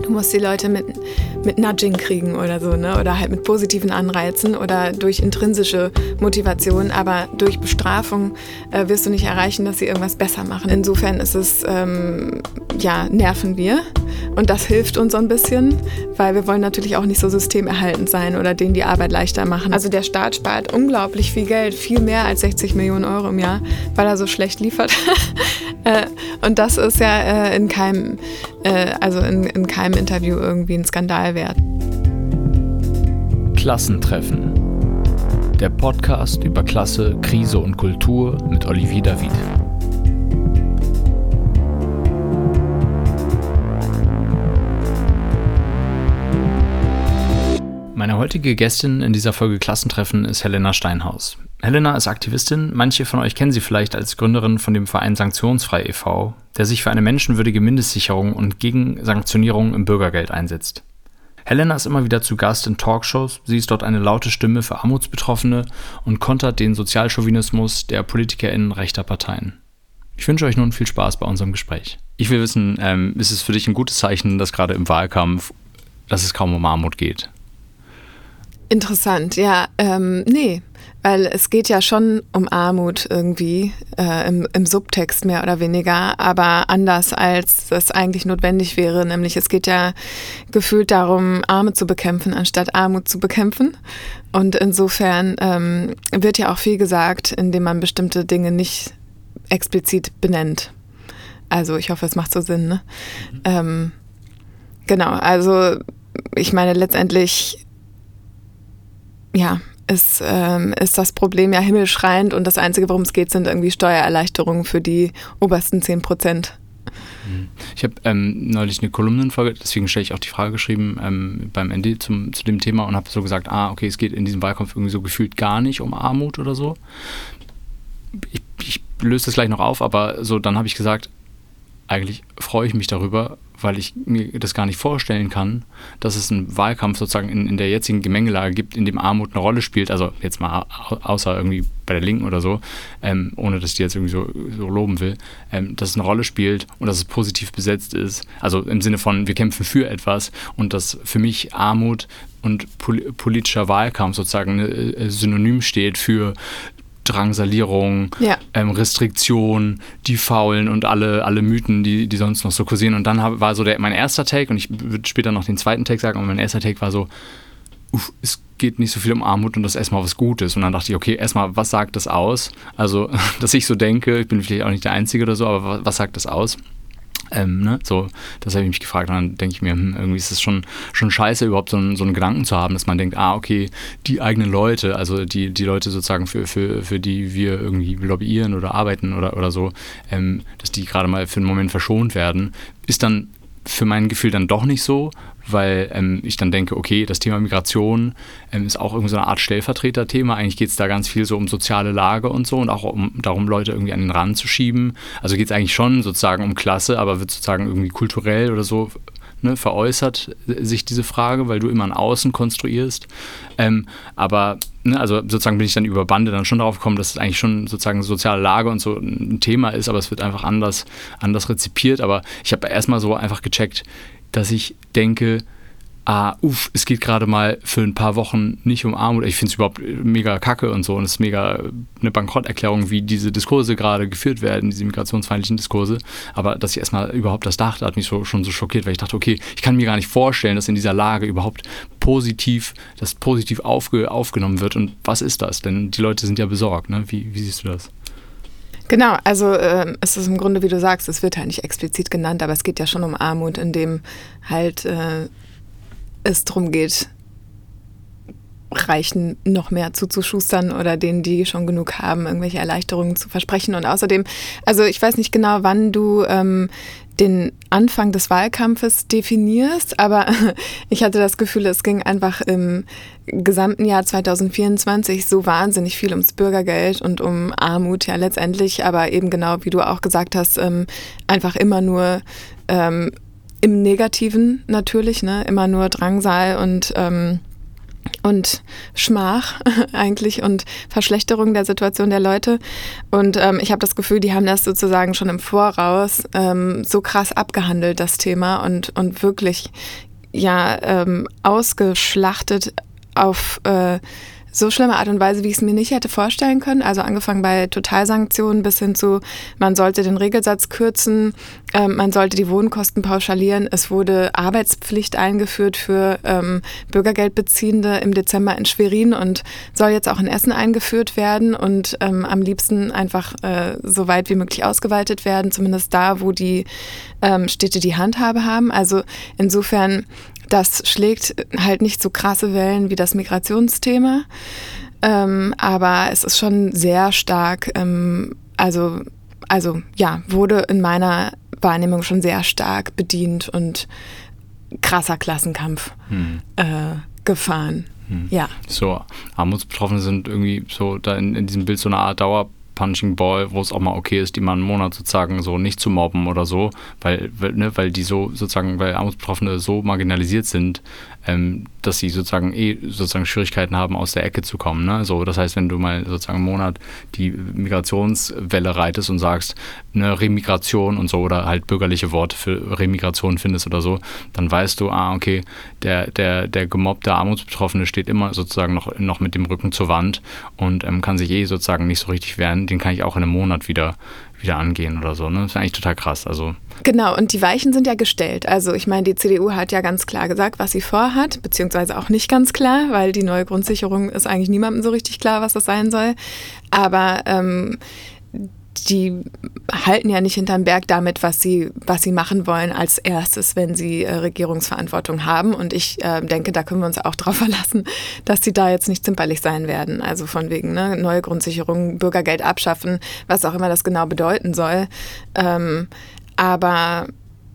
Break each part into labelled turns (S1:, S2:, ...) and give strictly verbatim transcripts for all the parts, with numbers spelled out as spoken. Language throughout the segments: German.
S1: Du musst die Leute mit, mit Nudging kriegen oder so, ne? Oder halt mit positiven Anreizen oder durch intrinsische Motivation, aber durch Bestrafung äh, wirst du nicht erreichen, dass sie irgendwas besser machen. Insofern ist es, ähm, ja, nerven wir und das hilft uns so ein bisschen, weil wir wollen natürlich auch nicht so systemerhaltend sein oder denen die Arbeit leichter machen. Also der Staat spart unglaublich viel Geld, viel mehr als sechzig Millionen Euro im Jahr, weil er so schlecht liefert. äh, und das ist ja äh, in keinem, äh, also in, in keinem Interview irgendwie ein Skandal wert.
S2: Klassentreffen. Der Podcast über Klasse, Krise und Kultur mit Olivier David. Meine heutige Gästin in dieser Folge Klassentreffen ist Helena Steinhaus. Helena ist Aktivistin, manche von euch kennen sie vielleicht als Gründerin von dem Verein Sanktionsfrei e V, der sich für eine menschenwürdige Mindestsicherung und gegen Sanktionierung im Bürgergeld einsetzt. Helena ist immer wieder zu Gast in Talkshows, sie ist dort eine laute Stimme für Armutsbetroffene und kontert den Sozialchauvinismus der PolitikerInnen rechter Parteien. Ich wünsche euch nun viel Spaß bei unserem Gespräch. Ich will wissen, ähm, ist es für dich ein gutes Zeichen, dass gerade im Wahlkampf, dass es kaum um Armut geht?
S1: Interessant, ja, ähm, nee, weil es geht ja schon um Armut irgendwie äh, im, im Subtext mehr oder weniger, aber anders als das eigentlich notwendig wäre, nämlich es geht ja gefühlt darum, Arme zu bekämpfen, anstatt Armut zu bekämpfen und insofern ähm, wird ja auch viel gesagt, indem man bestimmte Dinge nicht explizit benennt. Also ich hoffe, es macht so Sinn, ne? Mhm. Ähm, genau, also ich meine letztendlich ja, ist, ähm, ist das Problem ja himmelschreiend und das Einzige, worum es geht, sind irgendwie Steuererleichterungen für die obersten zehn Prozent.
S2: Ich habe ähm, neulich eine Kolumnenfolge, deswegen stelle ich auch die Frage geschrieben ähm, beim N D zum, zu dem Thema und habe so gesagt, ah, okay, es geht in diesem Wahlkampf irgendwie so gefühlt gar nicht um Armut oder so. Ich, ich löse das gleich noch auf, aber so dann habe ich gesagt, eigentlich freue ich mich darüber, weil ich mir das gar nicht vorstellen kann, dass es einen Wahlkampf sozusagen in, in der jetzigen Gemengelage gibt, in dem Armut eine Rolle spielt, also jetzt mal außer irgendwie bei der Linken oder so, ähm, ohne dass ich die jetzt irgendwie so, so loben will, ähm, dass es eine Rolle spielt und dass es positiv besetzt ist, also im Sinne von, wir kämpfen für etwas und dass für mich Armut und pol- politischer Wahlkampf sozusagen ein Synonym steht für Drangsalierung, ja. ähm, Restriktion, die Faulen und alle, alle Mythen, die, die sonst noch so kursieren. Und dann hab, war so der, mein erster Take, und ich würde später noch den zweiten Take sagen, aber mein erster Take war so, uff, es geht nicht so viel um Armut und das ist erstmal was Gutes. Und dann dachte ich, okay, erstmal, was sagt das aus? Also, dass ich so denke, ich bin vielleicht auch nicht der Einzige oder so, aber was, was sagt das aus? Ähm, ne? So, das habe ich mich gefragt und dann denke ich mir, hm, irgendwie ist es schon, schon scheiße, überhaupt so einen, so einen Gedanken zu haben, dass man denkt, ah, okay, die eigenen Leute, also die, die Leute sozusagen, für, für, für die wir irgendwie lobbyieren oder arbeiten oder, oder so, ähm, dass die gerade mal für einen Moment verschont werden, ist dann für mein Gefühl dann doch nicht so, weil ähm, ich dann denke, okay, das Thema Migration ähm, ist auch irgendwie so eine Art Stellvertreterthema. Eigentlich geht es da ganz viel so um soziale Lage und so und auch um darum, Leute irgendwie an den Rand zu schieben. Also geht es eigentlich schon sozusagen um Klasse, aber wird sozusagen irgendwie kulturell oder so, ne, veräußert sich diese Frage, weil du immer ein Außen konstruierst. Ähm, aber ne, also sozusagen bin ich dann über Bande dann schon darauf gekommen, dass es eigentlich schon sozusagen soziale Lage und so ein Thema ist, aber es wird einfach anders, anders rezipiert. Aber ich habe erstmal so einfach gecheckt, dass ich denke, ah, uff, es geht gerade mal für ein paar Wochen nicht um Armut. Ich finde es überhaupt mega kacke und so und es ist mega eine Bankrotterklärung, wie diese Diskurse gerade geführt werden, diese migrationsfeindlichen Diskurse. Aber dass ich erstmal überhaupt das dachte, hat mich so, schon so schockiert, weil ich dachte, okay, ich kann mir gar nicht vorstellen, dass in dieser Lage überhaupt positiv, dass positiv aufge, aufgenommen wird. Und was ist das? Denn die Leute sind ja besorgt, ne? Wie, wie siehst du das?
S1: Genau, also äh, es ist im Grunde, wie du sagst, es wird halt nicht explizit genannt, aber es geht ja schon um Armut, in dem halt äh, es darum geht, Reichen noch mehr zuzuschustern oder denen, die schon genug haben, irgendwelche Erleichterungen zu versprechen. Und außerdem, also ich weiß nicht genau, wann du ähm, den Anfang des Wahlkampfes definierst, aber ich hatte das Gefühl, es ging einfach im gesamten Jahr zwanzig vierundzwanzig so wahnsinnig viel ums Bürgergeld und um Armut ja letztendlich, aber eben genau, wie du auch gesagt hast, ähm, einfach immer nur ähm, im Negativen natürlich, ne, immer nur Drangsal und ähm, und Schmach eigentlich und Verschlechterung der Situation der Leute. Und ähm, ich habe das Gefühl, die haben das sozusagen schon im Voraus ähm, so krass abgehandelt, das Thema, und, und wirklich ja ähm, ausgeschlachtet auf äh, so schlimme Art und Weise, wie ich es mir nicht hätte vorstellen können. Also angefangen bei Totalsanktionen bis hin zu, man sollte den Regelsatz kürzen, ähm, man sollte die Wohnkosten pauschalieren. Es wurde Arbeitspflicht eingeführt für ähm, Bürgergeldbeziehende im Dezember in Schwerin und soll jetzt auch in Essen eingeführt werden und ähm, am liebsten einfach äh, so weit wie möglich ausgeweitet werden, zumindest da, wo die ähm, Städte die Handhabe haben. Also insofern, das schlägt halt nicht so krasse Wellen wie das Migrationsthema, ähm, aber es ist schon sehr stark, ähm, also, also ja, wurde in meiner Wahrnehmung schon sehr stark bedient und krasser Klassenkampf hm. äh, gefahren. Hm. Ja.
S2: So, Armutsbetroffene sind irgendwie so da in, in diesem Bild so eine Art Dauer Punching Ball, wo es auch mal okay ist, die mal einen Monat sozusagen so nicht zu mobben oder so, weil, weil, ne, weil die so sozusagen, weil Armutsbetroffene so marginalisiert sind, ähm, dass sie sozusagen eh sozusagen Schwierigkeiten haben, aus der Ecke zu kommen. Ne? So, das heißt, wenn du mal sozusagen einen Monat die Migrationswelle reitest und sagst, eine Remigration und so oder halt bürgerliche Worte für Remigration findest oder so, dann weißt du, ah, okay, der, der, der gemobbte Armutsbetroffene steht immer sozusagen noch, noch mit dem Rücken zur Wand und ähm, kann sich eh sozusagen nicht so richtig wehren. Den kann ich auch in einem Monat wieder, wieder angehen oder so. Ne? Das ist eigentlich total krass. Also
S1: genau, und die Weichen sind ja gestellt. Also ich meine, die C D U hat ja ganz klar gesagt, was sie vorhat, beziehungsweise auch nicht ganz klar, weil die neue Grundsicherung ist eigentlich niemandem so richtig klar, was das sein soll. Aber ähm, die halten ja nicht hinterm Berg damit, was sie, was sie machen wollen als erstes, wenn sie äh, Regierungsverantwortung haben. Und ich äh, denke, da können wir uns auch drauf verlassen, dass sie da jetzt nicht zimperlich sein werden. Also von wegen ne, neue Grundsicherung, Bürgergeld abschaffen, was auch immer das genau bedeuten soll. Ähm, aber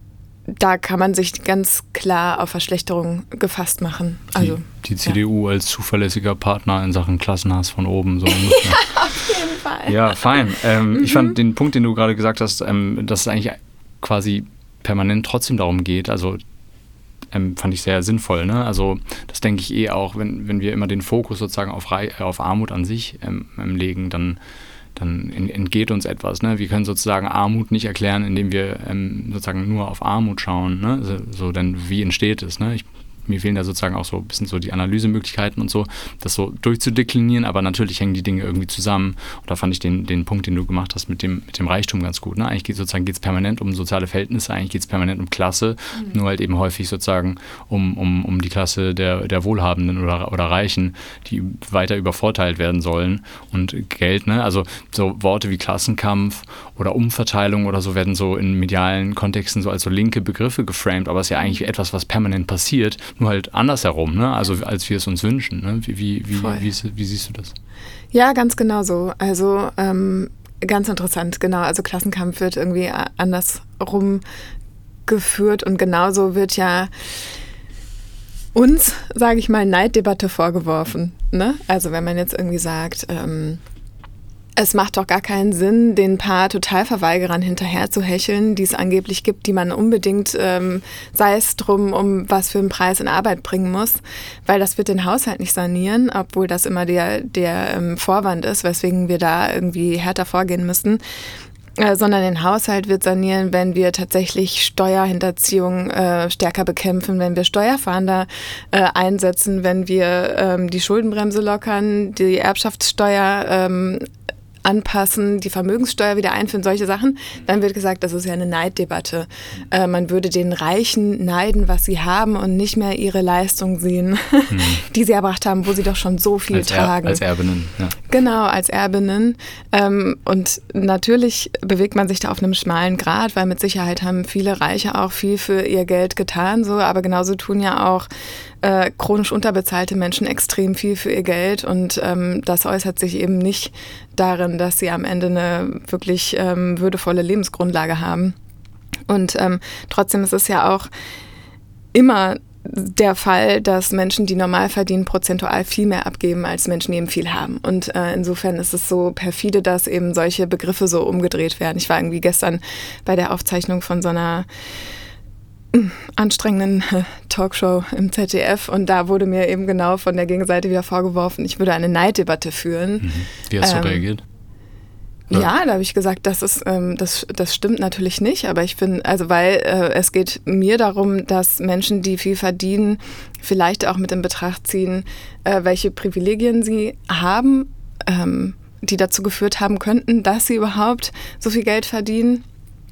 S1: da kann man sich ganz klar auf Verschlechterung gefasst machen. Also,
S2: die, die C D U ja. als zuverlässiger Partner in Sachen Klassenhass von oben. So ungefähr.
S1: Ja, auf jeden Fall.
S2: Ja, fein. Ähm, mhm. Ich fand den Punkt, den du gerade gesagt hast, ähm, dass es eigentlich quasi permanent trotzdem darum geht, also ähm, fand ich sehr sinnvoll. Ne? Also das denke ich eh auch, wenn, wenn wir immer den Fokus sozusagen auf, Re- auf Armut an sich ähm, legen, dann dann entgeht uns etwas. Ne? Wir können sozusagen Armut nicht erklären, indem wir ähm, sozusagen nur auf Armut schauen. Ne? So, so, denn wie entsteht es? Ne? Ich, mir fehlen da sozusagen auch so ein bisschen so die Analysemöglichkeiten und so, das so durchzudeklinieren, aber natürlich hängen die Dinge irgendwie zusammen. Und da fand ich den, den Punkt, den du gemacht hast mit dem, mit dem Reichtum ganz gut. Ne? Eigentlich geht sozusagen geht's permanent um soziale Verhältnisse, eigentlich geht es permanent um Klasse, mhm. nur halt eben häufig sozusagen um, um, um die Klasse der, der Wohlhabenden oder, oder Reichen, die weiter übervorteilt werden sollen. Und Geld, ne? Also so Worte wie Klassenkampf oder Umverteilung oder so werden so in medialen Kontexten so als so linke Begriffe geframed, aber es ist ja eigentlich etwas, was permanent passiert, nur halt andersherum, ne? Also als wir es uns wünschen. Ne? Wie, wie, wie, wie, wie, wie siehst du das?
S1: Ja, ganz genau so. Also ähm, ganz interessant, genau. Also Klassenkampf wird irgendwie andersrum geführt und genauso wird ja uns, sage ich mal, Neiddebatte vorgeworfen. Ne? Also wenn man jetzt irgendwie sagt, ähm, es macht doch gar keinen Sinn, den paar Totalverweigerern hinterher zu hecheln, die es angeblich gibt, die man unbedingt, ähm, sei es drum, um was für einen Preis in Arbeit bringen muss, weil das wird den Haushalt nicht sanieren, obwohl das immer der, der ähm, Vorwand ist, weswegen wir da irgendwie härter vorgehen müssen. Äh, sondern den Haushalt wird sanieren, wenn wir tatsächlich Steuerhinterziehung äh, stärker bekämpfen, wenn wir Steuerfahnder äh, einsetzen, wenn wir ähm, die Schuldenbremse lockern, die Erbschaftssteuer ähm, anpassen, die Vermögenssteuer wieder einführen, solche Sachen, dann wird gesagt, das ist ja eine Neiddebatte. Äh, man würde den Reichen neiden, was sie haben und nicht mehr ihre Leistung sehen, hm. die sie erbracht haben, wo sie doch schon so viel
S2: als
S1: tragen.
S2: Er, als Erbinnen, ja.
S1: Genau, als Erbinnen. Ähm, und natürlich bewegt man sich da auf einem schmalen Grat, weil mit Sicherheit haben viele Reiche auch viel für ihr Geld getan, so, aber genauso tun ja auch Äh, chronisch unterbezahlte Menschen extrem viel für ihr Geld und ähm, das äußert sich eben nicht darin, dass sie am Ende eine wirklich ähm, würdevolle Lebensgrundlage haben. Und ähm, trotzdem ist es ja auch immer der Fall, dass Menschen, die normal verdienen, prozentual viel mehr abgeben als Menschen, die eben viel haben. Und äh, insofern ist es so perfide, dass eben solche Begriffe so umgedreht werden. Ich war irgendwie gestern bei der Aufzeichnung von so einer anstrengenden Talkshow im Z D F und da wurde mir eben genau von der Gegenseite wieder vorgeworfen, ich würde eine Neiddebatte führen.
S2: Mhm. Wie hast du
S1: ähm,
S2: reagiert?
S1: Ja, ja, da habe ich gesagt, das ist, ähm, das, das stimmt natürlich nicht, aber ich finde, also weil äh, es geht mir darum, dass Menschen, die viel verdienen, vielleicht auch mit in Betracht ziehen, äh, welche Privilegien sie haben, ähm, die dazu geführt haben könnten, dass sie überhaupt so viel Geld verdienen.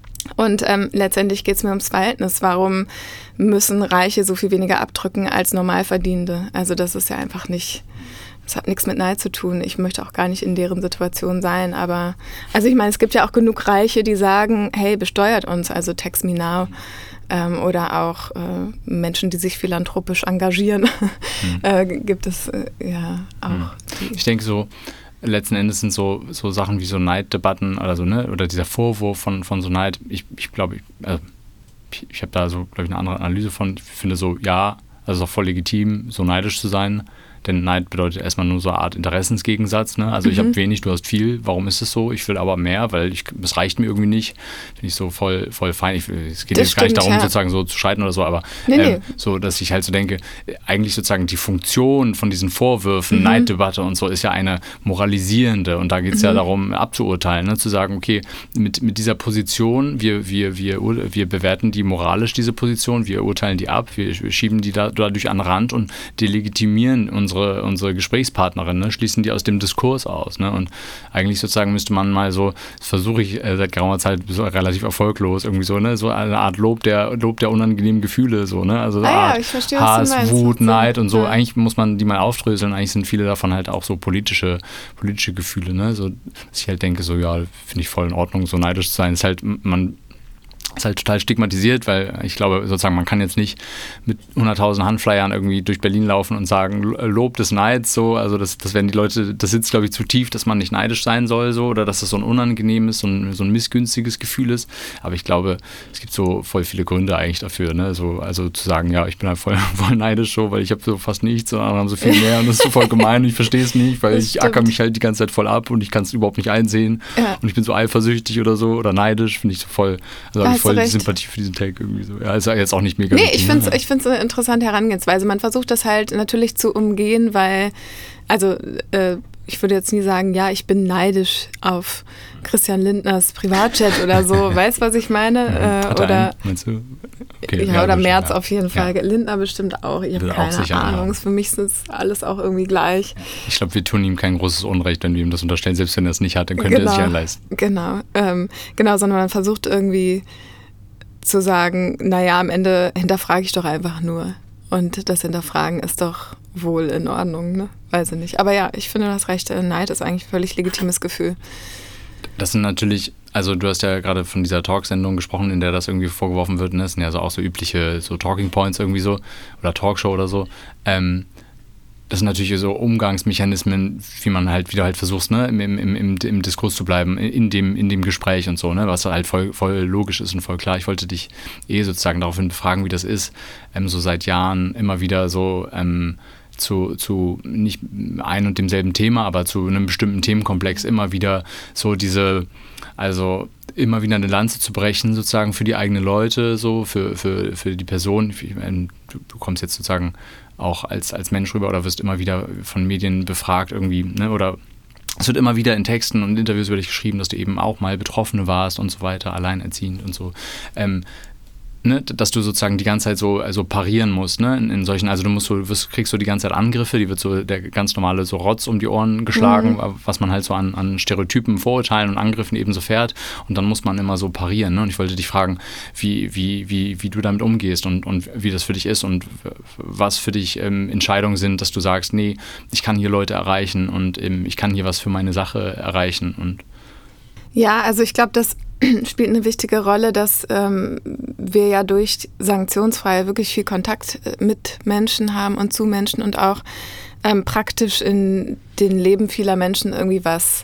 S1: Und ähm, letztendlich geht es mir ums Verhältnis. Warum müssen Reiche so viel weniger abdrücken als Normalverdienende? Also das ist ja einfach nicht, das hat nichts mit Neid zu tun. Ich möchte auch gar nicht in deren Situation sein. Aber also ich meine, es gibt ja auch genug Reiche, die sagen, hey, besteuert uns, also tax me now. Ähm, oder auch äh, Menschen, die sich philanthropisch engagieren, mhm. äh, gibt es äh, ja auch. Mhm.
S2: Ich denke so, letzten Endes sind so, so Sachen wie so Neiddebatten oder so, ne, oder dieser Vorwurf von, von so Neid, ich, ich glaube, ich, also ich, ich habe da so, glaube ich, eine andere Analyse von. Ich finde so, ja, also es ist auch voll legitim, so neidisch zu sein. Denn Neid bedeutet erstmal nur so eine Art Interessensgegensatz. Ne? Also mhm. ich habe wenig, du hast viel. Warum ist es so? Ich will aber mehr, weil ich, es reicht mir irgendwie nicht. Finde ich so voll, voll fein. Ich, es geht das jetzt stimmt, gar nicht darum, ja. sozusagen so zu streiten oder so, aber nee, ähm, nee. so, dass ich halt so denke, eigentlich sozusagen die Funktion von diesen Vorwürfen, mhm. Neiddebatte und so, ist ja eine moralisierende. Und da geht es mhm. ja darum, abzuurteilen, ne? Zu sagen, okay, mit, mit dieser Position, wir, wir, wir, wir bewerten die moralisch, diese Position, wir urteilen die ab, wir schieben die da, dadurch an den Rand und delegitimieren uns Unsere, unsere Gesprächspartnerin, ne, schließen die aus dem Diskurs aus. Ne? Und eigentlich sozusagen müsste man mal so, das versuche ich äh, seit geraumer Zeit so relativ erfolglos, irgendwie so, ne, so eine Art Lob der, Lob der unangenehmen Gefühle, so, ne? Also so
S1: ah,
S2: Art
S1: ja, ich verstehe,
S2: Hass, Wut, Neid und so.
S1: Ja.
S2: Eigentlich muss man die mal aufdröseln. Eigentlich sind viele davon halt auch so politische, politische Gefühle, ne? So, dass ich halt denke, so, ja, finde ich voll in Ordnung, so neidisch zu sein. Ist halt, man ist halt total stigmatisiert, weil ich glaube, sozusagen, man kann jetzt nicht mit hunderttausend Handflyern irgendwie durch Berlin laufen und sagen, Lob des Neids, so, also das, das werden die Leute, das sitzt, glaube ich, zu tief, dass man nicht neidisch sein soll, so, oder dass das so ein unangenehmes, so ein, so ein missgünstiges Gefühl ist, aber ich glaube, es gibt so voll viele Gründe eigentlich dafür, ne, so, also zu sagen, ja, ich bin halt voll, voll neidisch, so, weil ich habe so fast nichts und andere haben so viel mehr und das ist so voll gemein und ich verstehe es nicht, weil das ich stimmt. acker mich halt die ganze Zeit voll ab und ich kann es überhaupt nicht einsehen ja. und ich bin so eifersüchtig oder so oder neidisch, finde ich so voll, also habe ich voll die Sympathie für diesen Take irgendwie so. Ja, ist ja jetzt auch nicht mega.
S1: Nee, ich finde es ich find's eine interessante Herangehensweise. Man versucht das halt natürlich zu umgehen, weil, also äh, ich würde jetzt nie sagen, ja, ich bin neidisch auf Christian Lindners Privatjet oder so. Weißt du, was ich meine?
S2: Ja,
S1: äh, oder,
S2: meinst du? Okay,
S1: ja,
S2: ja,
S1: oder
S2: bestimmt,
S1: Merz
S2: ja.
S1: auf jeden Fall.
S2: Ja.
S1: Lindner bestimmt auch. Ich habe keine sicher, Ahnung. Ja. Für mich ist das alles auch irgendwie gleich.
S2: Ich glaube, wir tun ihm kein großes Unrecht, wenn wir ihm das unterstellen. Selbst wenn er es nicht hat, dann könnte
S1: genau,
S2: er sich ja leisten.
S1: Genau, ähm, genau, sondern man versucht irgendwie zu sagen, naja, am Ende hinterfrage ich doch einfach nur. Und das Hinterfragen ist doch wohl in Ordnung, ne? Weiß ich nicht. Aber ja, ich finde, das Recht Neid ist eigentlich ein völlig legitimes Gefühl.
S2: Das sind natürlich, also du hast ja gerade von dieser Talksendung gesprochen, in der das irgendwie vorgeworfen wird, ne? Das sind ja so auch so übliche so Talking Points irgendwie so oder Talkshow oder so. Ähm, das sind natürlich so Umgangsmechanismen, wie man halt wieder halt versucht, ne, im, im, im, im Diskurs zu bleiben, in dem, in dem Gespräch und so, ne, was halt voll, voll logisch ist und voll klar. Ich wollte dich eh sozusagen daraufhin fragen, wie das ist, ähm, so seit Jahren immer wieder so ähm, zu, zu nicht ein und demselben Thema, aber zu einem bestimmten Themenkomplex immer wieder so diese, also immer wieder eine Lanze zu brechen, sozusagen für die eigenen Leute, so für, für, für die Person. Ich meine, du, du kommst jetzt sozusagen auch als, als Mensch rüber oder wirst immer wieder von Medien befragt irgendwie, ne, oder es wird immer wieder in Texten und Interviews über dich geschrieben, dass du eben auch mal Betroffene warst und so weiter, alleinerziehend und so. Ähm, Ne, dass du sozusagen die ganze Zeit so also parieren musst, ne, in, in solchen, also du musst so, wirst, kriegst so die ganze Zeit Angriffe, die wird so der ganz normale so Rotz um die Ohren geschlagen, mhm. was man halt so an, an Stereotypen, Vorurteilen und Angriffen eben so fährt und dann muss man immer so parieren, ne, und ich wollte dich fragen, wie, wie, wie, wie du damit umgehst und, und wie das für dich ist und was für dich ähm, Entscheidungen sind, dass du sagst, nee, ich kann hier Leute erreichen und ähm, ich kann hier was für meine Sache erreichen und
S1: ja, also ich glaube, das spielt eine wichtige Rolle, dass ähm, wir ja durch Sanktionsfreie wirklich viel Kontakt mit Menschen haben und zu Menschen und auch ähm, praktisch in den Leben vieler Menschen irgendwie was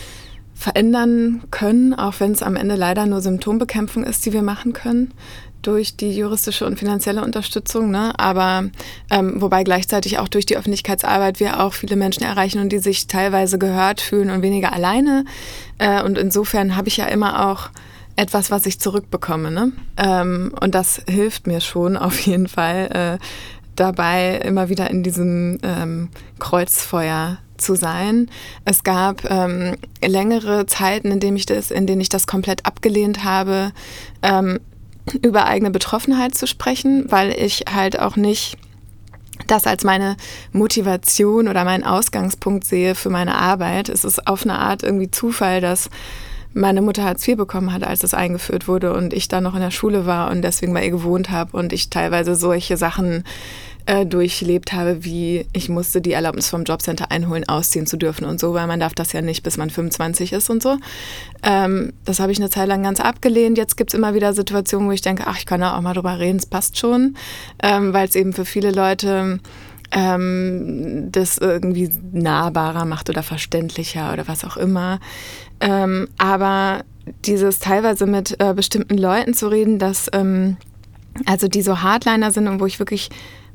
S1: verändern können, auch wenn es am Ende leider nur Symptombekämpfung ist, die wir machen können durch die juristische und finanzielle Unterstützung, ne? Aber ähm, wobei gleichzeitig auch durch die Öffentlichkeitsarbeit wir auch viele Menschen erreichen und die sich teilweise gehört fühlen und weniger alleine. Äh, und insofern habe ich ja immer auch etwas, was ich zurückbekomme. Ne? Ähm, und das hilft mir schon auf jeden Fall äh, dabei, immer wieder in diesem ähm, Kreuzfeuer zu sein. Es gab ähm, längere Zeiten, in denen ich das, in denen ich das komplett abgelehnt habe, ähm, über eigene Betroffenheit zu sprechen, weil ich halt auch nicht das als meine Motivation oder meinen Ausgangspunkt sehe für meine Arbeit. Es ist auf eine Art irgendwie Zufall, dass meine Mutter Hartz vier bekommen hat, als es eingeführt wurde und ich da noch in der Schule war und deswegen bei ihr gewohnt habe und ich teilweise solche Sachen äh, durchlebt habe, wie ich musste die Erlaubnis vom Jobcenter einholen, ausziehen zu dürfen und so, weil man darf das ja nicht, bis man fünfundzwanzig ist und so. Ähm, das habe ich eine Zeit lang ganz abgelehnt. Jetzt gibt es immer wieder Situationen, wo ich denke, ach, ich kann da auch mal drüber reden, es passt schon, ähm, weil es eben für viele Leute ähm, das irgendwie nahbarer macht oder verständlicher oder was auch immer. Ähm, aber dieses teilweise mit äh, bestimmten Leuten zu reden, dass ähm, also die so Hardliner sind und wo ich wirklich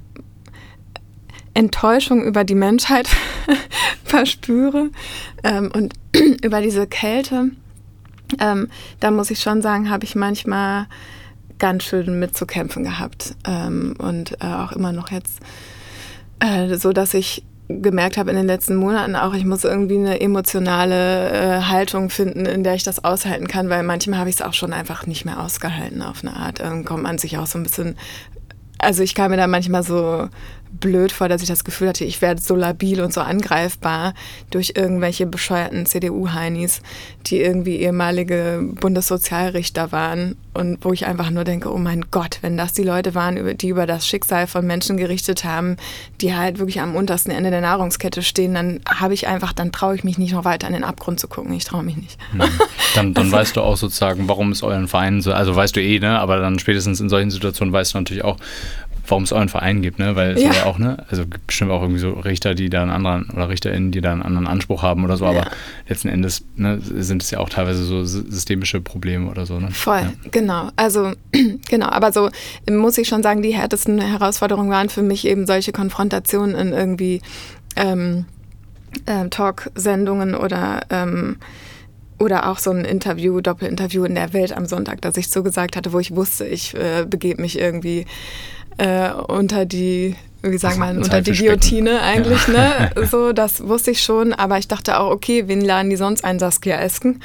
S1: Enttäuschung über die Menschheit verspüre ähm, und über diese Kälte, ähm, da muss ich schon sagen, habe ich manchmal ganz schön mitzukämpfen gehabt ähm, und äh, auch immer noch jetzt äh, so, dass ich gemerkt habe in den letzten Monaten auch, ich muss irgendwie eine emotionale äh, Haltung finden, in der ich das aushalten kann, weil manchmal habe ich es auch schon einfach nicht mehr ausgehalten auf eine Art. Dann kommt man sich auch so ein bisschen, also ich kam mir da manchmal so blöd vor, dass ich das Gefühl hatte, ich werde so labil und so angreifbar durch irgendwelche bescheuerten C D U-Heinis, die irgendwie ehemalige Bundessozialrichter waren und wo ich einfach nur denke, oh mein Gott, wenn das die Leute waren, die über das Schicksal von Menschen gerichtet haben, die halt wirklich am untersten Ende der Nahrungskette stehen, dann habe ich einfach, dann traue ich mich nicht noch weiter in den Abgrund zu gucken. Ich traue mich nicht.
S2: Hm. Dann, dann also, weißt du auch sozusagen, warum es euren Verein so, also weißt du eh, ne, aber dann spätestens in solchen Situationen weißt du natürlich auch, warum es euren Verein gibt, ne? Weil es ja. ja auch, ne, also gibt bestimmt auch irgendwie so Richter, die da einen anderen, oder RichterInnen, die da einen anderen Anspruch haben oder so, aber ja. letzten Endes, ne, sind es ja auch teilweise so systemische Probleme oder so, ne?
S1: Voll,
S2: ja.
S1: genau. Also, genau, aber so muss ich schon sagen, die härtesten Herausforderungen waren für mich eben solche Konfrontationen in irgendwie ähm, äh, Talksendungen oder ähm, Oder auch so ein Interview, Doppelinterview in der Welt am Sonntag, das ich so gesagt hatte, wo ich wusste, ich äh, begebe mich irgendwie äh, unter die, wie sagen wir, unter die Guillotine eigentlich, ja. ne? So, das wusste ich schon, aber ich dachte auch, okay, wen laden die sonst ein? Saskia Esken?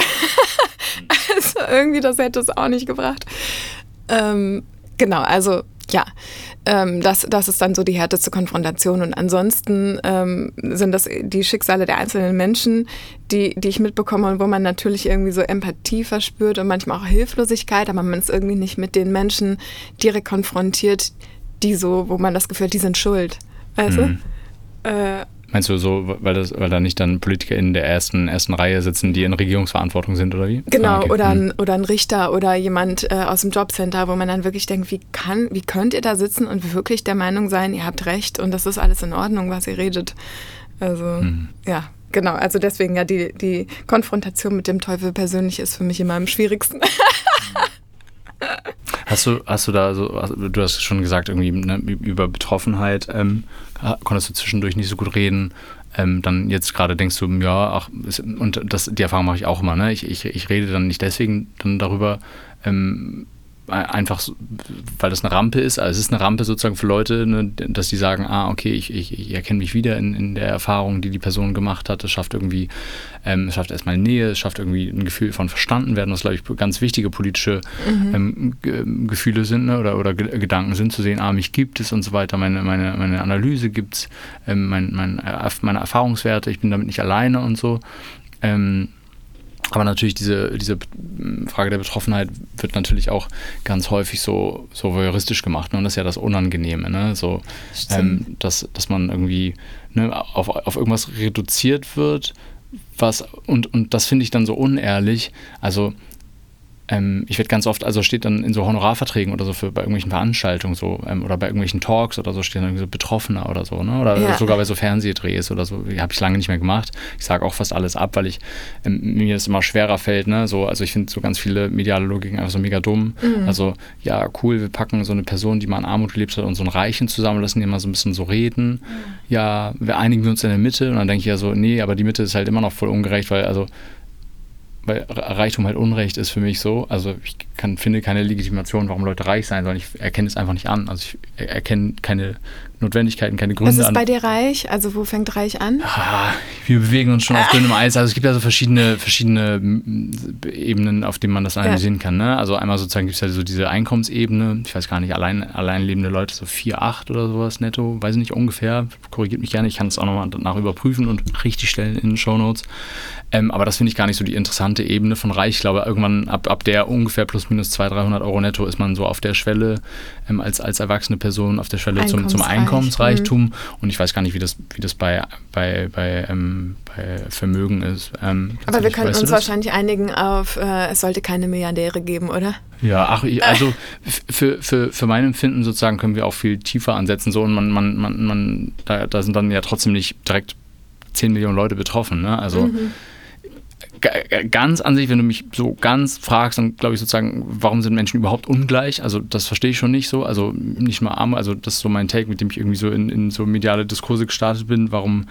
S1: Also irgendwie, das hätte es auch nicht gebracht. Ähm, genau, also ja, ähm, das, das ist dann so die härteste Konfrontation. Und ansonsten ähm, sind das die Schicksale der einzelnen Menschen, die, die ich mitbekomme und wo man natürlich irgendwie so Empathie verspürt und manchmal auch Hilflosigkeit, aber man ist irgendwie nicht mit den Menschen direkt konfrontiert, die so, wo man das Gefühl hat, die sind schuld. Weißt mhm. du? Äh,
S2: Meinst du so, weil, das, weil da nicht dann PolitikerInnen der ersten, ersten Reihe sitzen, die in Regierungsverantwortung sind, oder wie?
S1: Genau,
S2: ah, okay.
S1: oder, ein, oder ein Richter oder jemand äh, aus dem Jobcenter, wo man dann wirklich denkt, wie, kann, wie könnt ihr da sitzen und wirklich der Meinung sein, ihr habt recht und das ist alles in Ordnung, was ihr redet. Also, mhm. ja, genau. Also deswegen ja, die, die Konfrontation mit dem Teufel persönlich ist für mich immer am schwierigsten.
S2: Hast du, hast du da so, du hast schon gesagt, irgendwie ne, über Betroffenheit ähm, konntest du zwischendurch nicht so gut reden. Ähm, dann jetzt gerade denkst du, ja, ach, und das, die Erfahrung mache ich auch immer, ne? Ich, ich, ich rede dann nicht deswegen dann darüber, ähm, einfach, weil das eine Rampe ist, also es ist eine Rampe sozusagen für Leute, ne, dass die sagen, ah, okay, ich, ich, ich erkenne mich wieder in, in der Erfahrung, die die Person gemacht hat. Es schafft irgendwie, ähm, es schafft erstmal Nähe, es schafft irgendwie ein Gefühl von verstanden werden, was, glaube ich, ganz wichtige politische mhm. ähm, Ge- Gefühle sind, ne, oder, oder Ge- Gedanken sind, zu sehen, ah, mich gibt es und so weiter, meine, meine, meine Analyse gibt es, ähm, mein, mein, meine Erfahrungswerte, ich bin damit nicht alleine und so. Ähm, Aber natürlich diese, diese Frage der Betroffenheit wird natürlich auch ganz häufig so, so voyeuristisch gemacht. Ne? Und das ist ja das Unangenehme. Ne? So, ähm, dass, dass man irgendwie ne, auf, auf irgendwas reduziert wird. Was, und, und das finde ich dann so unehrlich. Also ähm, ich werde ganz oft, also steht dann in so Honorarverträgen oder so für bei irgendwelchen Veranstaltungen so ähm, oder bei irgendwelchen Talks oder so steht dann irgendwie so Betroffener oder so, ne? Oder ja. sogar bei so Fernsehdrehs oder so, habe ich lange nicht mehr gemacht. Ich sage auch fast alles ab, weil ich ähm, mir das immer schwerer fällt, ne? So, also ich finde so ganz viele mediale Logiken einfach so mega dumm. Mhm. Also ja, cool, wir packen so eine Person, die mal in Armut gelebt hat und so einen Reichen zusammen, lassen die mal so ein bisschen so reden. Mhm. Ja, wir einigen uns in der Mitte und dann denke ich ja so, nee, aber die Mitte ist halt immer noch voll ungerecht, weil also weil Reichtum halt Unrecht ist für mich so. Also ich kann, finde keine Legitimation, warum Leute reich sein sollen. Ich erkenne es einfach nicht an. Also ich erkenne keine Notwendigkeiten, keine Gründe an.
S1: Was ist bei dir reich? Also wo fängt reich an?
S2: Ah, wir bewegen uns schon auf dünnem Eis. Also es gibt ja so verschiedene, verschiedene Ebenen, auf denen man das analysieren ja. kann. Ne? Also einmal sozusagen gibt es ja so diese Einkommensebene. Ich weiß gar nicht, allein, allein lebende Leute, so vier, acht oder sowas netto. Weiß ich nicht, ungefähr. Korrigiert mich gerne. Ich kann es auch nochmal danach überprüfen und richtig stellen in den Shownotes. Ähm, aber das finde ich gar nicht so die interessante Ebene von reich. Ich glaube, irgendwann ab, ab der ungefähr plus minus zweihundert, dreihundert Euro netto ist man so auf der Schwelle ähm, als, als erwachsene Person auf der Schwelle zum, zum Einkommensreichtum. Mhm. Und ich weiß gar nicht, wie das, wie das bei, bei, bei, ähm, bei Vermögen ist. Ähm,
S1: aber wir könnten uns wahrscheinlich einigen auf, äh, es sollte keine Milliardäre geben, oder?
S2: Ja, ach, also für, für, für mein Empfinden sozusagen können wir auch viel tiefer ansetzen. So, und man, man, man, man da, da sind dann ja trotzdem nicht direkt zehn Millionen Leute betroffen. Ne? Also mhm. ganz an sich, wenn du mich so ganz fragst, dann glaube ich sozusagen, warum sind Menschen überhaupt ungleich? Also das verstehe ich schon nicht so. Also nicht mal arm, also das ist so mein Take, mit dem ich irgendwie so in, in so mediale Diskurse gestartet bin, warum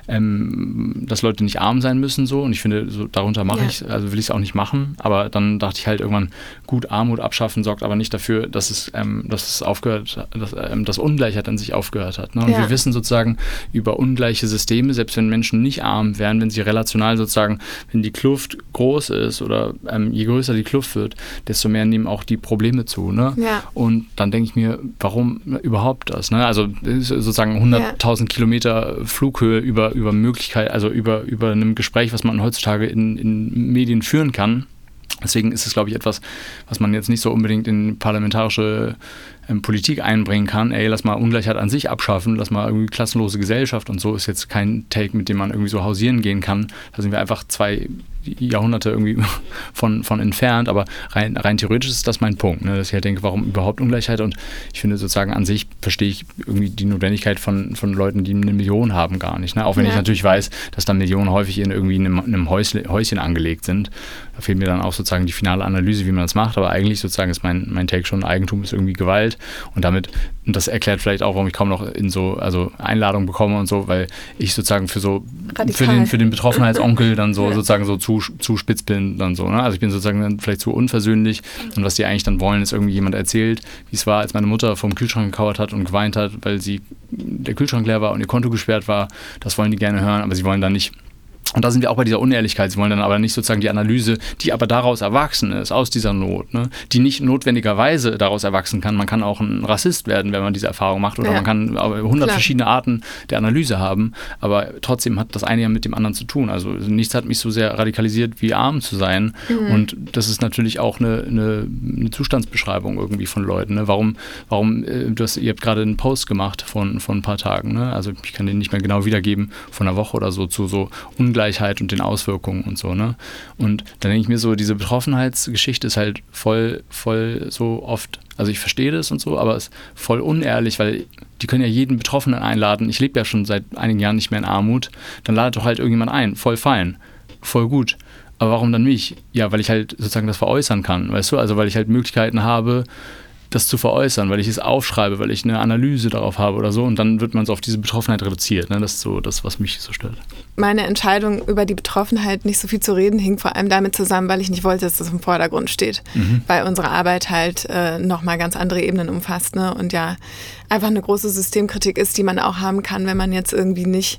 S2: ähm, dass Leute nicht arm sein müssen so. Und ich finde, so darunter mache ja. ich, also will ich es auch nicht machen. Aber dann dachte ich halt irgendwann, gut, Armut abschaffen sorgt aber nicht dafür, dass es, ähm, dass es aufgehört, dass ähm, das Ungleichheit an sich aufgehört hat. Ne? Und ja. wir wissen sozusagen über ungleiche Systeme, selbst wenn Menschen nicht arm wären, wenn sie relational sozusagen, wenn die Kluft groß ist oder ähm, je größer die Kluft wird, desto mehr nehmen auch die Probleme zu. Ne?
S1: Ja.
S2: Und dann denke ich mir, warum überhaupt das? Ne? Also sozusagen hunderttausend ja. Kilometer Flughöhe über, über Möglichkeit, also über, über einem Gespräch, was man heutzutage in, in Medien führen kann. Deswegen ist es, glaube ich, etwas, was man jetzt nicht so unbedingt in parlamentarische ähm, Politik einbringen kann. Ey, lass mal Ungleichheit an sich abschaffen, lass mal irgendwie klassenlose Gesellschaft und so ist jetzt kein Take, mit dem man irgendwie so hausieren gehen kann. Da sind wir einfach zwei Jahrhunderte irgendwie von, von entfernt, aber rein, rein theoretisch ist das mein Punkt, ne? Dass ich halt denke, warum überhaupt Ungleichheit, und ich finde sozusagen an sich verstehe ich irgendwie die Notwendigkeit von, von Leuten, die eine Million haben, gar nicht, ne? Auch wenn ja. ich natürlich weiß, dass dann Millionen häufig in irgendwie einem, einem Häusle, Häuschen angelegt sind. Da fehlt mir dann auch sozusagen die finale Analyse, wie man das macht, aber eigentlich sozusagen ist mein, mein Take schon, Eigentum ist irgendwie Gewalt, und damit, und das erklärt vielleicht auch, warum ich kaum noch in so, also Einladungen bekomme und so, weil ich sozusagen für so, Radikal. für den, für den Betroffenheitsonkel dann so ja. sozusagen so zu, zu spitz bin dann so, ne? Also ich bin sozusagen dann vielleicht zu unversöhnlich, und was die eigentlich dann wollen, ist irgendwie jemand erzählt, wie es war, als meine Mutter vor dem Kühlschrank gekauert hat und geweint hat, weil sie, der Kühlschrank leer war und ihr Konto gesperrt war. Das wollen die gerne hören, aber sie wollen dann nicht. Und da sind wir auch bei dieser Unehrlichkeit. Sie wollen dann aber nicht sozusagen die Analyse, die aber daraus erwachsen ist, aus dieser Not, ne? Die nicht notwendigerweise daraus erwachsen kann. Man kann auch ein Rassist werden, wenn man diese Erfahrung macht, oder ja. man kann hundert verschiedene Arten der Analyse haben, aber trotzdem hat das eine ja mit dem anderen zu tun. Also nichts hat mich so sehr radikalisiert, wie arm zu sein. Mhm. Und das ist natürlich auch eine, eine, eine Zustandsbeschreibung irgendwie von Leuten. Ne? Warum, warum du hast, ihr habt gerade einen Post gemacht von, von ein paar Tagen, ne? Also ich kann den nicht mehr genau wiedergeben, von einer Woche oder so, zu so Ungleichheit und den Auswirkungen und so, ne? Und dann denke ich mir so, diese Betroffenheitsgeschichte ist halt voll, voll so oft, also ich verstehe das und so, aber es ist voll unehrlich, weil die können ja jeden Betroffenen einladen. Ich lebe ja schon seit einigen Jahren nicht mehr in Armut. Dann ladet doch halt irgendjemand ein. Voll fein. Voll gut. Aber warum dann mich? Ja, weil ich halt sozusagen das veräußern kann, weißt du? Also weil ich halt Möglichkeiten habe, das zu veräußern, weil ich es aufschreibe, weil ich eine Analyse darauf habe oder so, und dann wird man so auf diese Betroffenheit reduziert. Ne? Das ist so das, was mich so stört.
S1: Meine Entscheidung, über die Betroffenheit nicht so viel zu reden, hing vor allem damit zusammen, weil ich nicht wollte, dass das im Vordergrund steht, mhm. weil unsere Arbeit halt äh, nochmal ganz andere Ebenen umfasst, ne? Und ja, einfach eine große Systemkritik ist, die man auch haben kann, wenn man jetzt irgendwie nicht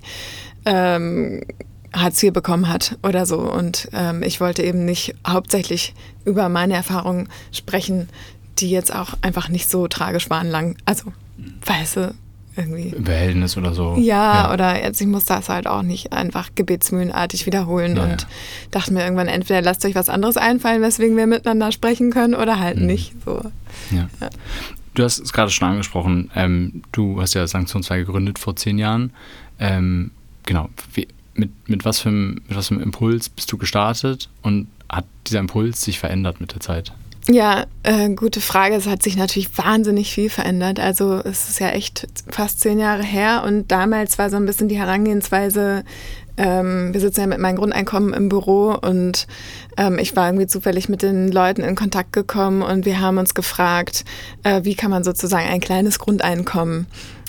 S1: ähm, Hartz vier bekommen hat oder so. Und ähm, ich wollte eben nicht hauptsächlich über meine Erfahrungen sprechen, die jetzt auch einfach nicht so tragisch waren lang, also weißt du, irgendwie.
S2: Behältnis oder so.
S1: Ja, ja, oder jetzt, ich muss das halt auch nicht einfach gebetsmühlenartig wiederholen, ja, und ja. dachte mir irgendwann, entweder lasst euch was anderes einfallen, weswegen wir miteinander sprechen können, oder halt mhm. nicht. So.
S2: Ja. Ja. Du hast es gerade schon angesprochen, ähm, du hast ja Sanktion zwei gegründet vor zehn Jahren. Ähm, genau, wie, mit, mit, was für einem, mit was für einem Impuls bist du gestartet, und hat dieser Impuls sich verändert mit der Zeit?
S1: Ja, äh, gute Frage. Es hat sich natürlich wahnsinnig viel verändert. Also es ist ja echt fast zehn Jahre her, und damals war so ein bisschen die Herangehensweise, ähm, wir sitzen ja mit meinem Grundeinkommen im Büro, und ähm, ich war irgendwie zufällig mit den Leuten in Kontakt gekommen, und wir haben uns gefragt, äh, wie kann man sozusagen ein kleines Grundeinkommen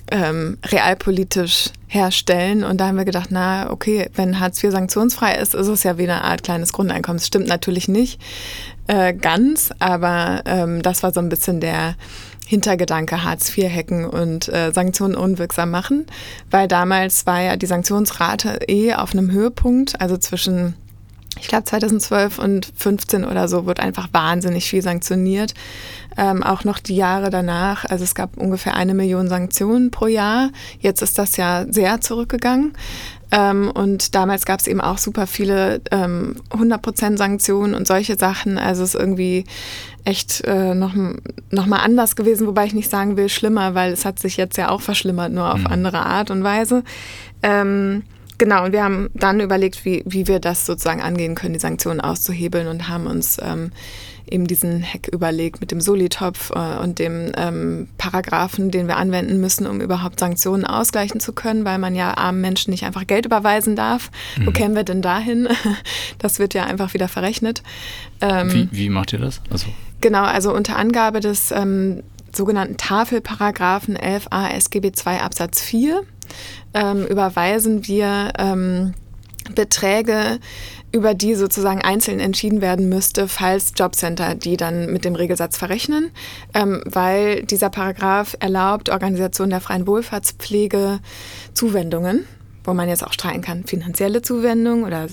S1: ähm, realpolitisch herstellen. Und da haben wir gedacht, na okay, wenn Hartz vier sanktionsfrei ist, ist es ja wie eine Art kleines Grundeinkommen. Das stimmt natürlich nicht äh, ganz, aber ähm, das war so ein bisschen der Hintergedanke, Hartz vier hacken und äh, Sanktionen unwirksam machen, weil damals war ja die Sanktionsrate eh auf einem Höhepunkt, also zwischen, ich glaube zweitausendzwölf und fünfzehn oder so, wird einfach wahnsinnig viel sanktioniert. Ähm, auch noch die Jahre danach, also es gab ungefähr eine Million Sanktionen pro Jahr. Jetzt ist das ja sehr zurückgegangen. Ähm, und damals gab es eben auch super viele ähm, hundert Prozent Sanktionen und solche Sachen. Also es ist irgendwie echt äh, noch, noch mal anders gewesen, wobei ich nicht sagen will schlimmer, weil es hat sich jetzt ja auch verschlimmert, nur auf mhm. andere Art und Weise. Ähm, genau, und wir haben dann überlegt, wie, wie wir das sozusagen angehen können, die Sanktionen auszuhebeln und haben uns ähm, eben diesen Hack überlegt mit dem Solitopf äh, und dem ähm, Paragraphen, den wir anwenden müssen, um überhaupt Sanktionen ausgleichen zu können, weil man ja armen Menschen nicht einfach Geld überweisen darf. Mhm. Wo kämen wir denn dahin? Das wird ja einfach wieder verrechnet. Ähm,
S2: wie, wie macht ihr das? Also
S1: Genau, also unter Angabe des ähm, sogenannten Tafelparagraphen elf a S G B zwei Absatz vier ähm, überweisen wir ähm, Beträge, über die sozusagen einzeln entschieden werden müsste, falls Jobcenter die dann mit dem Regelsatz verrechnen, ähm, weil dieser Paragraph erlaubt Organisationen der freien Wohlfahrtspflege Zuwendungen, wo man jetzt auch streiten kann, finanzielle Zuwendungen oder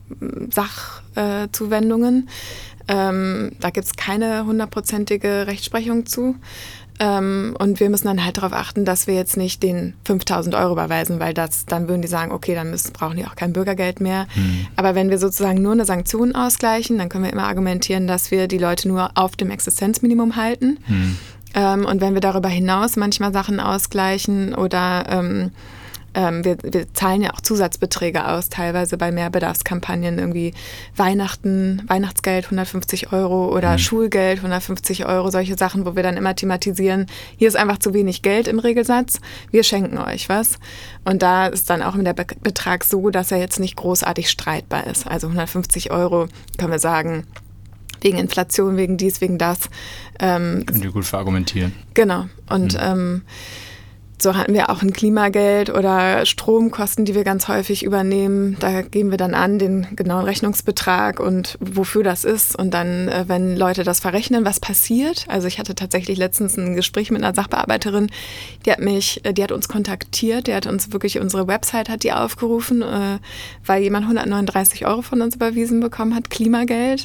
S1: Sachzuwendungen. Ähm, da gibt es keine hundertprozentige Rechtsprechung zu. Ähm, und wir müssen dann halt darauf achten, dass wir jetzt nicht den fünftausend Euro überweisen, weil das, dann würden die sagen, okay, dann müssen, brauchen die auch kein Bürgergeld mehr. Mhm. Aber wenn wir sozusagen nur eine Sanktion ausgleichen, dann können wir immer argumentieren, dass wir die Leute nur auf dem Existenzminimum halten. Mhm. Ähm, und wenn wir darüber hinaus manchmal Sachen ausgleichen oder ähm, Ähm, wir, wir zahlen ja auch Zusatzbeträge aus, teilweise bei Mehrbedarfskampagnen, irgendwie Weihnachten, Weihnachtsgeld hundertfünfzig Euro oder mhm. Schulgeld hundertfünfzig Euro, solche Sachen, wo wir dann immer thematisieren, hier ist einfach zu wenig Geld im Regelsatz, wir schenken euch was. Und da ist dann auch der Be- Betrag so, dass er jetzt nicht großartig streitbar ist. Also hundertfünfzig Euro können wir sagen, wegen Inflation, wegen dies, wegen das. Ähm,
S2: Könnt ihr gut verargumentieren.
S1: Genau. Und mhm. ähm, so hatten wir auch ein Klimageld oder Stromkosten, die wir ganz häufig übernehmen. Da geben wir dann an den genauen Rechnungsbetrag und wofür das ist. Und dann, wenn Leute das verrechnen, was passiert. Also ich hatte tatsächlich letztens ein Gespräch mit einer Sachbearbeiterin, die hat mich, die hat uns kontaktiert, die hat uns wirklich, unsere Website hat die aufgerufen, weil jemand hundertneununddreißig Euro von uns überwiesen bekommen hat, Klimageld.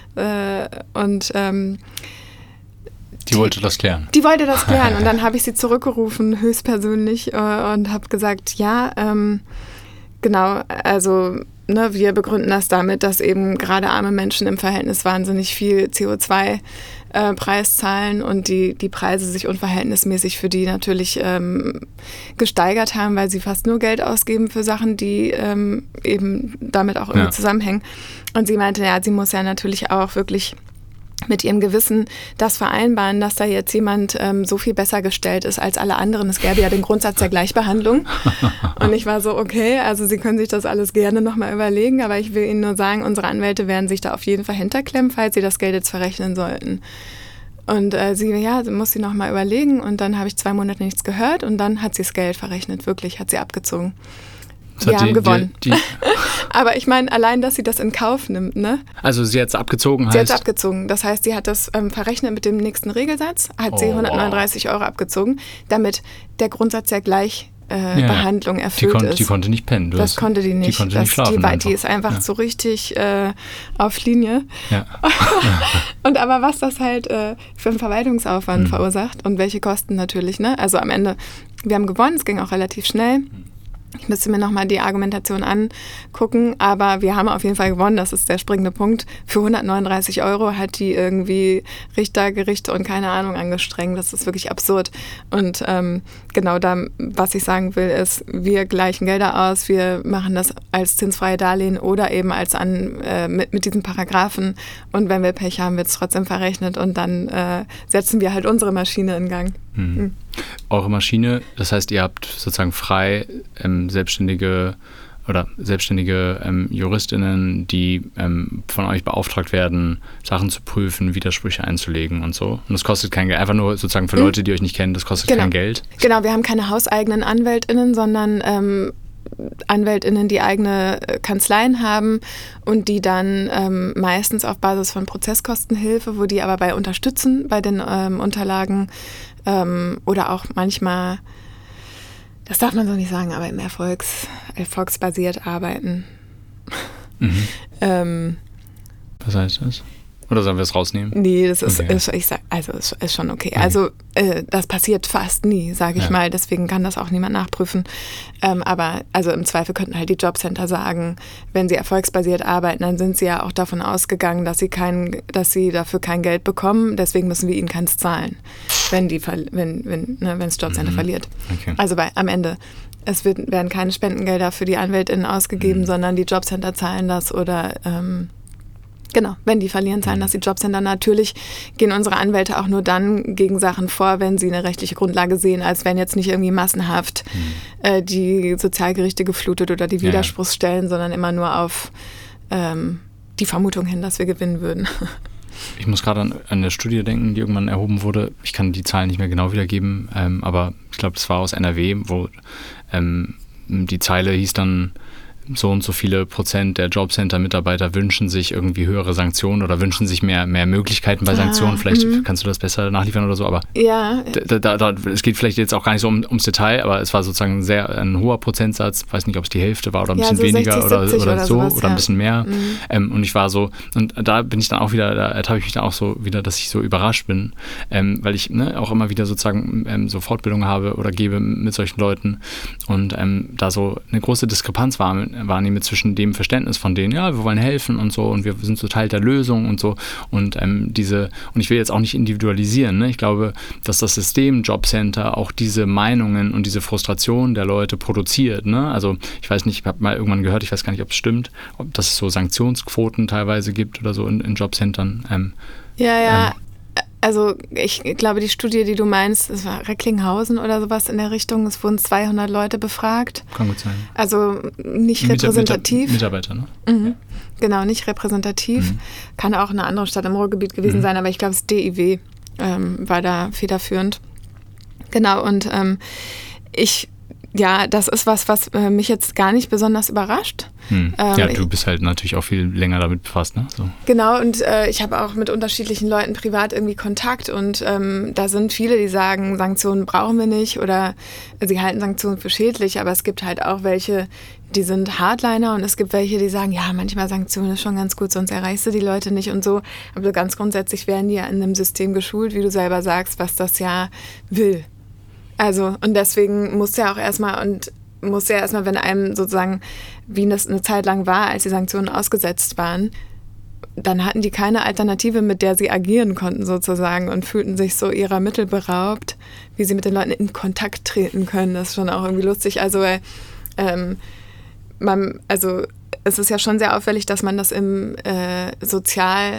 S1: Und ähm,
S2: Die wollte das klären.
S1: Die wollte das klären und dann habe ich sie zurückgerufen, höchstpersönlich, äh, und habe gesagt, ja, ähm, genau, also ne, wir begründen das damit, dass eben gerade arme Menschen im Verhältnis wahnsinnig viel C O zwei Preis zahlen und die, die Preise sich unverhältnismäßig für die natürlich ähm, gesteigert haben, weil sie fast nur Geld ausgeben für Sachen, die ähm, eben damit auch irgendwie ja. zusammenhängen. Und sie meinte, ja, sie muss ja natürlich auch wirklich mit ihrem Gewissen das vereinbaren, dass da jetzt jemand ähm, so viel besser gestellt ist als alle anderen. Es gäbe ja den Grundsatz der Gleichbehandlung. Und ich war so, okay, also Sie können sich das alles gerne nochmal überlegen, aber ich will Ihnen nur sagen, unsere Anwälte werden sich da auf jeden Fall hinterklemmen, falls Sie das Geld jetzt verrechnen sollten. Und äh, sie, ja, muss sie nochmal überlegen. Und dann habe ich zwei Monate nichts gehört und dann hat sie das Geld verrechnet, wirklich, hat sie abgezogen.
S2: Das
S1: Wir haben
S2: die,
S1: gewonnen.
S2: Die, die
S1: Aber ich meine, allein, dass sie das in Kauf nimmt, ne?
S2: Also sie hat es abgezogen, heißt?
S1: Sie hat es abgezogen. Das heißt, sie hat das ähm, verrechnet mit dem nächsten Regelsatz, hat oh, sie hundertneununddreißig Euro abgezogen, damit der Grundsatz der Gleichbehandlung äh, ja, erfüllt
S2: die kon-
S1: ist.
S2: Die konnte nicht pennen. Du
S1: das
S2: hast,
S1: konnte die nicht.
S2: Die konnte
S1: das,
S2: nicht schlafen.
S1: Die, die ist einfach ja. so richtig äh, auf Linie.
S2: Ja.
S1: Und aber was das halt äh, für einen Verwaltungsaufwand mhm. verursacht und welche Kosten natürlich, ne? Also am Ende, wir haben gewonnen, es ging auch relativ schnell. Ich müsste mir nochmal die Argumentation angucken, aber wir haben auf jeden Fall gewonnen, das ist der springende Punkt. Für hundertneununddreißig Euro hat die irgendwie Richter, Gerichte und keine Ahnung angestrengt. Das ist wirklich absurd. Und ähm, genau da, was ich sagen will, ist, wir gleichen Gelder aus, wir machen das als zinsfreie Darlehen oder eben als an äh, mit, mit diesen Paragraphen. Und wenn wir Pech haben, wird es trotzdem verrechnet und dann äh, setzen wir halt unsere Maschine in Gang.
S2: Hm. Hm. Eure Maschine, das heißt, ihr habt sozusagen frei ähm, selbstständige oder selbstständige ähm, JuristInnen, die ähm, von euch beauftragt werden, Sachen zu prüfen, Widersprüche einzulegen und so. Und das kostet kein Geld, einfach nur sozusagen für mhm. Leute, die euch nicht kennen, das kostet
S1: genau.
S2: kein Geld.
S1: Genau, wir haben keine hauseigenen AnwältInnen, sondern ähm, AnwältInnen, die eigene Kanzleien haben und die dann ähm, meistens auf Basis von Prozesskostenhilfe, wo die aber bei unterstützen, bei den ähm, Unterlagen ähm, oder auch manchmal, das darf man so nicht sagen, aber im Erfolgs, erfolgsbasiert arbeiten.
S2: Mhm.
S1: ähm,
S2: Was heißt das? Oder sollen wir es rausnehmen?
S1: Nee, das ist,
S2: okay.
S1: ist ich sag, also ist, ist schon okay.
S2: okay.
S1: Also äh, das passiert fast nie, sage ich
S2: ja.
S1: mal. Deswegen kann das auch niemand nachprüfen. Ähm, aber also im Zweifel könnten halt die Jobcenter sagen, wenn sie erfolgsbasiert arbeiten, dann sind sie ja auch davon ausgegangen, dass sie kein, dass sie dafür kein Geld bekommen. Deswegen müssen wir ihnen keins zahlen, wenn die, wenn, wenn, ne, wenn das Jobcenter mhm. verliert.
S2: Okay.
S1: Also bei, am Ende. Es wird, werden keine Spendengelder für die AnwältInnen ausgegeben, mhm. sondern die Jobcenter zahlen das oder ähm, genau, wenn die verlieren, zahlen das die Jobcenter. Natürlich gehen unsere Anwälte auch nur dann gegen Sachen vor, wenn sie eine rechtliche Grundlage sehen, als wenn jetzt nicht irgendwie massenhaft mhm. äh, die Sozialgerichte geflutet oder die Widerspruchsstellen, ja. sondern immer nur auf ähm, die Vermutung hin, dass wir gewinnen würden.
S2: Ich muss gerade an, an eine Studie denken, die irgendwann erhoben wurde. Ich kann die Zahlen nicht mehr genau wiedergeben, ähm, aber ich glaube, das war aus N R W, wo ähm, die Zeile hieß dann, so und so viele Prozent der Jobcenter-Mitarbeiter wünschen sich irgendwie höhere Sanktionen oder wünschen sich mehr, mehr Möglichkeiten bei Sanktionen. Ah, vielleicht m- kannst du das besser nachliefern oder so, aber
S1: ja.
S2: da, da, da, es geht vielleicht jetzt auch gar nicht so um, ums Detail, aber es war sozusagen sehr ein hoher Prozentsatz, weiß nicht, ob es die Hälfte war oder ein
S1: ja,
S2: bisschen
S1: so
S2: weniger
S1: sechzig,
S2: oder, oder,
S1: oder
S2: so
S1: sowas,
S2: oder ein
S1: ja.
S2: bisschen mehr.
S1: Mhm.
S2: Ähm, und ich war so, und da bin ich dann auch wieder, da ertappe ich mich dann auch so wieder, dass ich so überrascht bin, ähm, weil ich ne, auch immer wieder sozusagen ähm, so Fortbildungen habe oder gebe mit solchen Leuten und ähm, da so eine große Diskrepanz war, wahrnehme zwischen dem Verständnis von denen, ja, wir wollen helfen und so und wir sind so Teil der Lösung und so und ähm, diese, und ich will jetzt auch nicht individualisieren, ne? Ich glaube, dass das System Jobcenter auch diese Meinungen und diese Frustration der Leute produziert, ne? Also ich weiß nicht, ich habe mal irgendwann gehört, ich weiß gar nicht, ob es stimmt, ob dass es so Sanktionsquoten teilweise gibt oder so in, in Jobcentern. Ähm,
S1: ja, ja.
S2: Ähm,
S1: Also ich glaube, die Studie, die du meinst, das war Recklinghausen oder sowas in der Richtung, es wurden zweihundert Leute befragt.
S2: Kann gut sein.
S1: Also nicht repräsentativ.
S2: Mitarbeiter, ne?
S1: Mhm.
S2: Ja.
S1: Genau, nicht repräsentativ. Mhm. Kann auch eine andere Stadt im Ruhrgebiet gewesen mhm. sein, aber ich glaube, das D I W ähm, war da federführend. Genau, und ähm, ich, ja, das ist was, was äh, mich jetzt gar nicht besonders überrascht.
S2: Hm.
S1: Ähm,
S2: ja, du bist halt natürlich auch viel länger damit befasst, ne? So.
S1: Genau, und äh, ich habe auch mit unterschiedlichen Leuten privat irgendwie Kontakt und ähm, da sind viele, die sagen, Sanktionen brauchen wir nicht oder äh, sie halten Sanktionen für schädlich, aber es gibt halt auch welche, die sind Hardliner und es gibt welche, die sagen, ja, manchmal Sanktionen ist schon ganz gut, sonst erreichst du die Leute nicht und so. Aber ganz grundsätzlich werden die ja in einem System geschult, wie du selber sagst, was das ja will. Also, und deswegen muss ja auch erstmal und muss ja erstmal, wenn einem sozusagen, wie das eine Zeit lang war, als die Sanktionen ausgesetzt waren, dann hatten die keine Alternative, mit der sie agieren konnten sozusagen und fühlten sich so ihrer Mittel beraubt, wie sie mit den Leuten in Kontakt treten können. Das ist schon auch irgendwie lustig. Also, ähm, man, also es ist ja schon sehr auffällig, dass man das im äh, Sozialrecht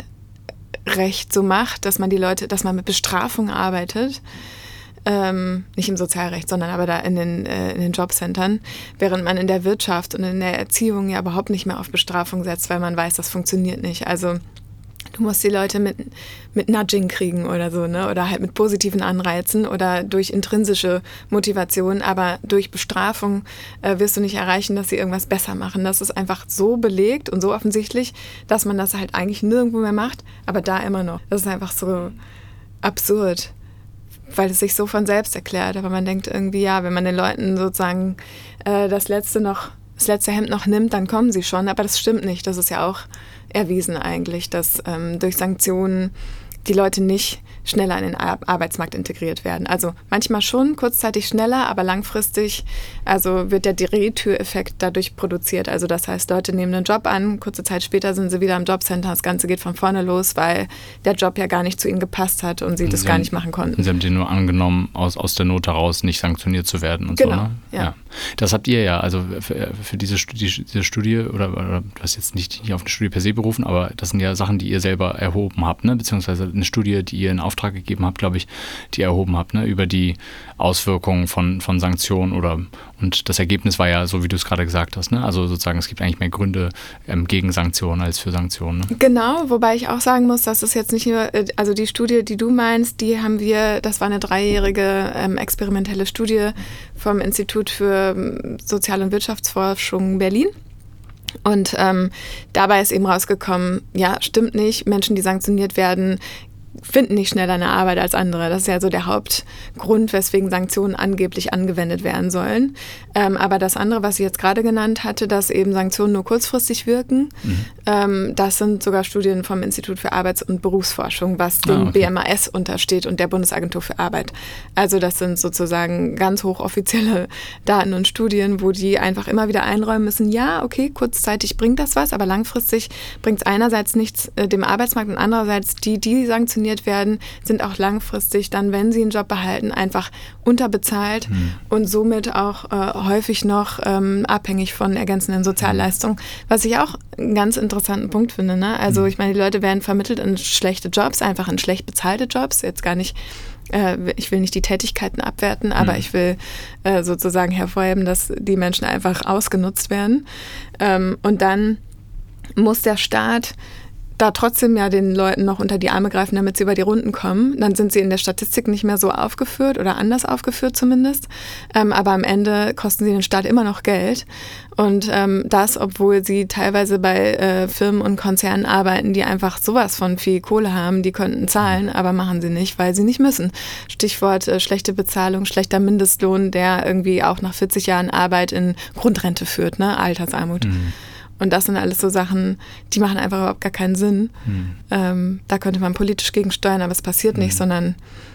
S1: so macht, dass man die Leute, dass man mit Bestrafung arbeitet. Ähm, nicht im Sozialrecht, sondern aber da in den, äh, in den Jobcentern, während man in der Wirtschaft und in der Erziehung ja überhaupt nicht mehr auf Bestrafung setzt, weil man weiß, das funktioniert nicht. Also du musst die Leute mit, mit Nudging kriegen oder so, ne? Oder halt mit positiven Anreizen oder durch intrinsische Motivation, aber durch Bestrafung äh, wirst du nicht erreichen, dass sie irgendwas besser machen. Das ist einfach so belegt und so offensichtlich, dass man das halt eigentlich nirgendwo mehr macht, aber da immer noch. Das ist einfach so absurd, weil es sich so von selbst erklärt. Aber man denkt irgendwie, ja, wenn man den Leuten sozusagen äh, das letzte noch, das letzte Hemd noch nimmt, dann kommen sie schon. Aber das stimmt nicht. Das ist ja auch erwiesen eigentlich, dass ähm, durch Sanktionen die Leute nicht schneller in den Ar- Arbeitsmarkt integriert werden. Also manchmal schon, kurzzeitig schneller, aber langfristig also wird der Drehtüreffekt dadurch produziert. Also das heißt, Leute nehmen einen Job an, kurze Zeit später sind sie wieder im Jobcenter, das Ganze geht von vorne los, weil der Job ja gar nicht zu ihnen gepasst hat und sie und das sie gar haben, nicht machen konnten.
S2: Sie haben den nur angenommen, aus, aus der Not heraus nicht sanktioniert zu werden und
S1: genau,
S2: so, ne?
S1: Ja. ja.
S2: Das habt ihr ja, also für, für diese, Studie, diese Studie, oder, oder du hast jetzt nicht hier auf eine Studie per se berufen, aber das sind ja Sachen, die ihr selber erhoben habt, ne? Beziehungsweise eine Studie, die ihr in Auftrag gegeben habt, glaube ich, die ihr erhoben habt, ne, über die Auswirkungen von, von Sanktionen oder und das Ergebnis war ja so, wie du es gerade gesagt hast, ne? Also sozusagen, es gibt eigentlich mehr Gründe ähm, gegen Sanktionen als für Sanktionen. Ne?
S1: Genau, wobei ich auch sagen muss, dass es jetzt nicht nur, also die Studie, die du meinst, die haben wir, das war eine dreijährige ähm, experimentelle Studie vom Institut für ähm, Sozial- und Wirtschaftsforschung Berlin. Und ähm, dabei ist eben rausgekommen, ja, stimmt nicht, Menschen, die sanktioniert werden, finden nicht schneller eine Arbeit als andere. Das ist ja so der Hauptgrund, weswegen Sanktionen angeblich angewendet werden sollen. Ähm, aber das andere, was ich jetzt gerade genannt hatte, dass eben Sanktionen nur kurzfristig wirken, mhm. ähm, das sind sogar Studien vom Institut für Arbeits- und Berufsforschung, was dem ah, okay. B M A S untersteht und der Bundesagentur für Arbeit. Also das sind sozusagen ganz hochoffizielle Daten und Studien, wo die einfach immer wieder einräumen müssen, ja, okay, kurzzeitig bringt das was, aber langfristig bringt es einerseits nichts äh, dem Arbeitsmarkt und andererseits die, die sanktioniert werden, sind auch langfristig dann, wenn sie einen Job behalten, einfach unterbezahlt hm. und somit auch äh, häufig noch ähm, abhängig von ergänzenden Sozialleistungen. Was ich auch einen ganz interessanten Punkt finde. Ne? Also hm. ich meine, die Leute werden vermittelt in schlechte Jobs, einfach in schlecht bezahlte Jobs. Jetzt gar nicht, äh, ich will nicht die Tätigkeiten abwerten, aber hm. ich will äh, sozusagen hervorheben, dass die Menschen einfach ausgenutzt werden. Ähm, und dann muss der Staat da trotzdem ja den Leuten noch unter die Arme greifen, damit sie über die Runden kommen. Dann sind sie in der Statistik nicht mehr so aufgeführt oder anders aufgeführt zumindest. Ähm, aber am Ende kosten sie den Staat immer noch Geld. Und ähm, das, obwohl sie teilweise bei äh, Firmen und Konzernen arbeiten, die einfach sowas von viel Kohle haben, die könnten zahlen, aber machen sie nicht, weil sie nicht müssen. Stichwort äh, schlechte Bezahlung, schlechter Mindestlohn, der irgendwie auch nach vierzig Jahren Arbeit in Grundrente führt, ne? Altersarmut. Mhm. Und das sind alles so Sachen, die machen einfach überhaupt gar keinen Sinn. Hm. Ähm, da könnte man politisch gegensteuern, aber es passiert hm. nicht, sondern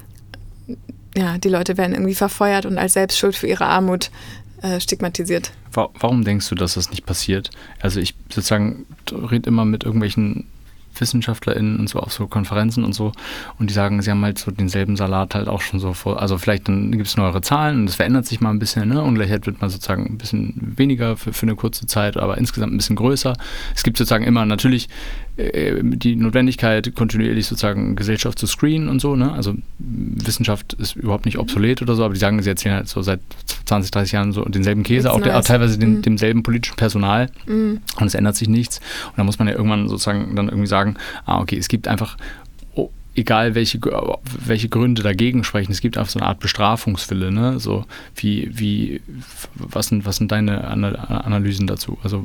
S1: ja, die Leute werden irgendwie verfeuert und als Selbstschuld für ihre Armut äh, stigmatisiert.
S2: Warum denkst du, dass das nicht passiert? Also ich sozusagen rede immer mit irgendwelchen WissenschaftlerInnen und so auf so Konferenzen und so und die sagen, sie haben halt so denselben Salat halt auch schon so vor, also vielleicht dann gibt es neuere Zahlen und das verändert sich mal ein bisschen, ne? Ungleichheit wird mal sozusagen ein bisschen weniger für, für eine kurze Zeit, aber insgesamt ein bisschen größer. Es gibt sozusagen immer natürlich äh, die Notwendigkeit, kontinuierlich sozusagen Gesellschaft zu screenen und so, ne? Also Wissenschaft ist überhaupt nicht obsolet oder so, aber die sagen, sie erzählen halt so seit zwanzig, dreißig Jahren so denselben Käse, auch, der, auch teilweise den, mhm. demselben politischen Personal mhm. und es ändert sich nichts und da muss man ja irgendwann sozusagen dann irgendwie sagen, ah, okay, es gibt einfach, oh, egal welche, welche Gründe dagegen sprechen, es gibt einfach so eine Art Bestrafungswille, ne? So, wie, wie, was sind, was sind deine Analysen dazu? Also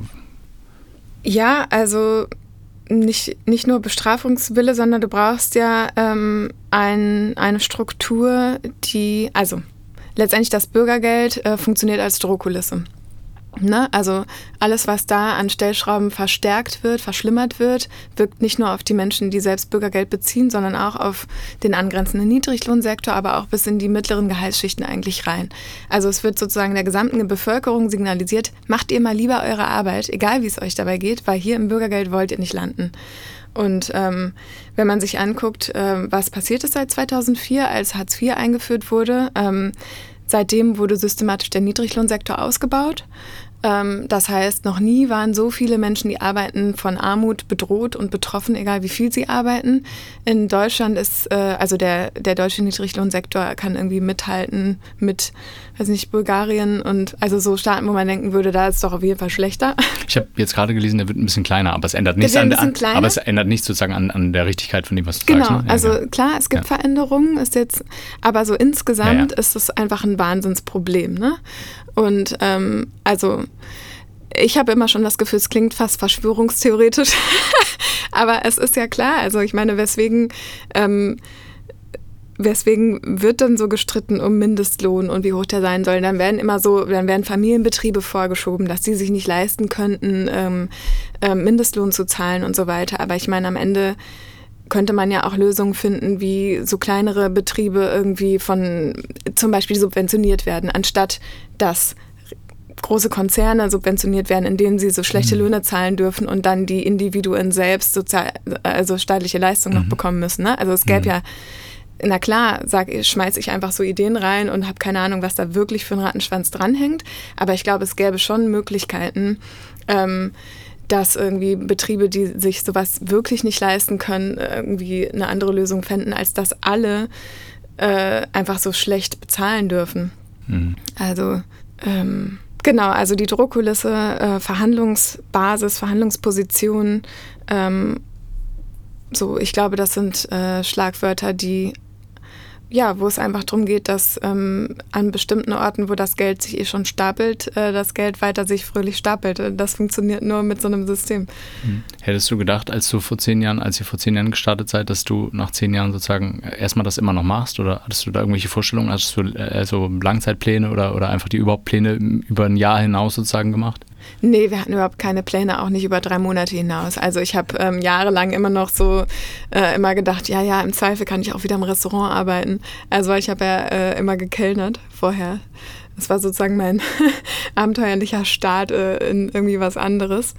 S1: ja, also nicht, nicht nur Bestrafungswille, sondern du brauchst ja ähm, ein, eine Struktur, die, also letztendlich das Bürgergeld äh, funktioniert als Drohkulisse. Ne? Also alles, was da an Stellschrauben verstärkt wird, verschlimmert wird, wirkt nicht nur auf die Menschen, die selbst Bürgergeld beziehen, sondern auch auf den angrenzenden Niedriglohnsektor, aber auch bis in die mittleren Gehaltsschichten eigentlich rein. Also es wird sozusagen der gesamten Bevölkerung signalisiert, macht ihr mal lieber eure Arbeit, egal wie es euch dabei geht, weil hier im Bürgergeld wollt ihr nicht landen. Und ähm, wenn man sich anguckt, ähm, was passiert ist seit zweitausendvier, als Hartz vier eingeführt wurde, ähm, seitdem wurde systematisch der Niedriglohnsektor ausgebaut. Das heißt, noch nie waren so viele Menschen, die arbeiten, von Armut bedroht und betroffen, egal wie viel sie arbeiten. In Deutschland ist, also der, der deutsche Niedriglohnsektor kann irgendwie mithalten mit, weiß nicht, Bulgarien und also so Staaten, wo man denken würde, da ist es doch auf jeden Fall schlechter.
S2: Ich habe jetzt gerade gelesen, der wird ein bisschen kleiner, aber es ändert nichts, an, an, aber es ändert nichts sozusagen an, an der Richtigkeit von dem, was du
S1: genau,
S2: sagst. Genau,
S1: ne? also ja. klar, es gibt ja. Veränderungen, ist jetzt, aber so insgesamt ja, ja. ist es einfach ein Wahnsinnsproblem, ne? Und ähm, also ich habe immer schon das Gefühl, es klingt fast verschwörungstheoretisch, aber es ist ja klar, also ich meine, weswegen, ähm, weswegen wird dann so gestritten um Mindestlohn und wie hoch der sein soll? Dann werden immer so, dann werden Familienbetriebe vorgeschoben, dass sie sich nicht leisten könnten, ähm, äh, Mindestlohn zu zahlen und so weiter. Aber ich meine, am Ende könnte man ja auch Lösungen finden, wie so kleinere Betriebe irgendwie von zum Beispiel subventioniert werden, anstatt dass große Konzerne subventioniert werden, in denen sie so schlechte mhm. Löhne zahlen dürfen und dann die Individuen selbst sozial, also staatliche Leistungen mhm. noch bekommen müssen. Ne? Also es gäbe mhm. ja, na klar, sag ich, schmeiß ich einfach so Ideen rein und habe keine Ahnung, was da wirklich für ein Rattenschwanz dranhängt. Aber ich glaube, es gäbe schon Möglichkeiten, ähm, dass irgendwie Betriebe, die sich sowas wirklich nicht leisten können, irgendwie eine andere Lösung fänden, als dass alle äh, einfach so schlecht bezahlen dürfen. Mhm. Also ähm, genau, also die Druckkulisse, äh, Verhandlungsbasis, Verhandlungsposition, ähm, so, ich glaube, das sind äh, Schlagwörter, die ja, wo es einfach darum geht, dass ähm, an bestimmten Orten, wo das Geld sich eh schon stapelt, äh, das Geld weiter sich fröhlich stapelt. Das funktioniert nur mit so einem System.
S2: Hm. Hättest du gedacht, als du vor zehn Jahren, als ihr vor zehn Jahren gestartet seid, dass du nach zehn Jahren sozusagen erstmal das immer noch machst? Oder hattest du da irgendwelche Vorstellungen? Hattest du äh, so Langzeitpläne oder, oder einfach die überhaupt Pläne über ein Jahr hinaus sozusagen gemacht?
S1: Nee, wir hatten überhaupt keine Pläne, auch nicht über drei Monate hinaus. Also ich habe ähm, jahrelang immer noch so äh, immer gedacht, ja, ja, im Zweifel kann ich auch wieder im Restaurant arbeiten. Also ich habe ja äh, immer gekellnert vorher. Das war sozusagen mein abenteuerlicher Start äh, in irgendwie was anderes.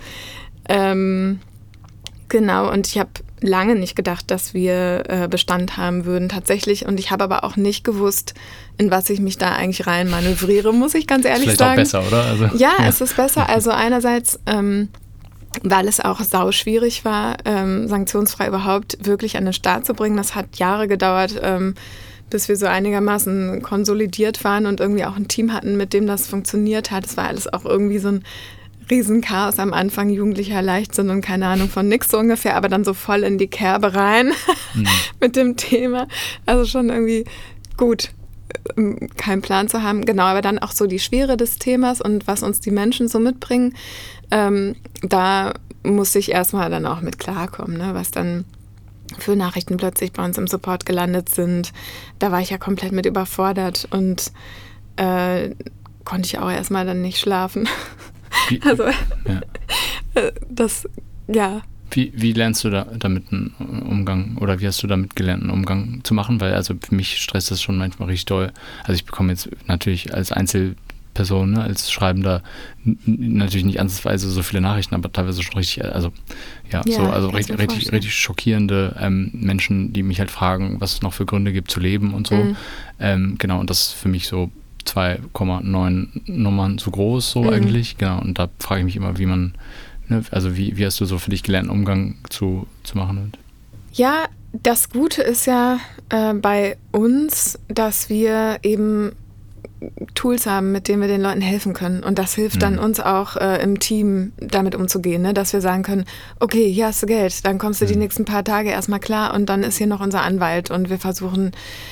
S1: Ähm, genau, und ich habe lange nicht gedacht, dass wir äh, Bestand haben würden tatsächlich. Und ich habe aber auch nicht gewusst, in was ich mich da eigentlich rein manövriere, muss ich ganz ehrlich
S2: Vielleicht
S1: sagen.
S2: Vielleicht auch besser, oder? Also,
S1: ja, ja, es ist besser. Also einerseits, ähm, weil es auch sauschwierig war, ähm, sanktionsfrei überhaupt wirklich an den Start zu bringen. Das hat Jahre gedauert, ähm, bis wir so einigermaßen konsolidiert waren und irgendwie auch ein Team hatten, mit dem das funktioniert hat. Es war alles auch irgendwie so ein Riesenchaos am Anfang, jugendlicher Leichtsinn und keine Ahnung von nix so ungefähr, aber dann so voll in die Kerbe rein mhm. mit dem Thema. Also schon irgendwie gut, keinen Plan zu haben. Genau, aber dann auch so die Schwere des Themas und was uns die Menschen so mitbringen, ähm, da musste ich erstmal dann auch mit klarkommen, ne? Was dann für Nachrichten plötzlich bei uns im Support gelandet sind. Da war ich ja komplett mit überfordert und äh, konnte ich auch erstmal dann nicht schlafen.
S2: Wie,
S1: also,
S2: ja.
S1: das, ja.
S2: Wie, wie lernst du da, damit einen Umgang oder wie hast du damit gelernt, einen Umgang zu machen? Weil also für mich stresst das schon manchmal richtig doll. Also ich bekomme jetzt natürlich als Einzelperson, ne, als Schreibender n- natürlich nicht ansatzweise so viele Nachrichten, aber teilweise schon richtig, also ja, ja so, also richtig, richtig, richtig schockierende ähm, Menschen, die mich halt fragen, was es noch für Gründe gibt zu leben und so. Mhm. Ähm, genau, und das ist für mich so zwei Komma neun Nummern zu groß, so mhm. eigentlich. Genau, und da frage ich mich immer, wie man, ne, also wie, wie hast du so für dich gelernt, Umgang zu, zu machen?
S1: Ja, das Gute ist ja äh, bei uns, dass wir eben Tools haben, mit denen wir den Leuten helfen können. Und das hilft mhm. dann uns auch äh, im Team damit umzugehen, ne? Dass wir sagen können, okay, hier hast du Geld, dann kommst du mhm. die nächsten paar Tage erstmal klar und dann ist hier noch unser Anwalt und wir versuchen,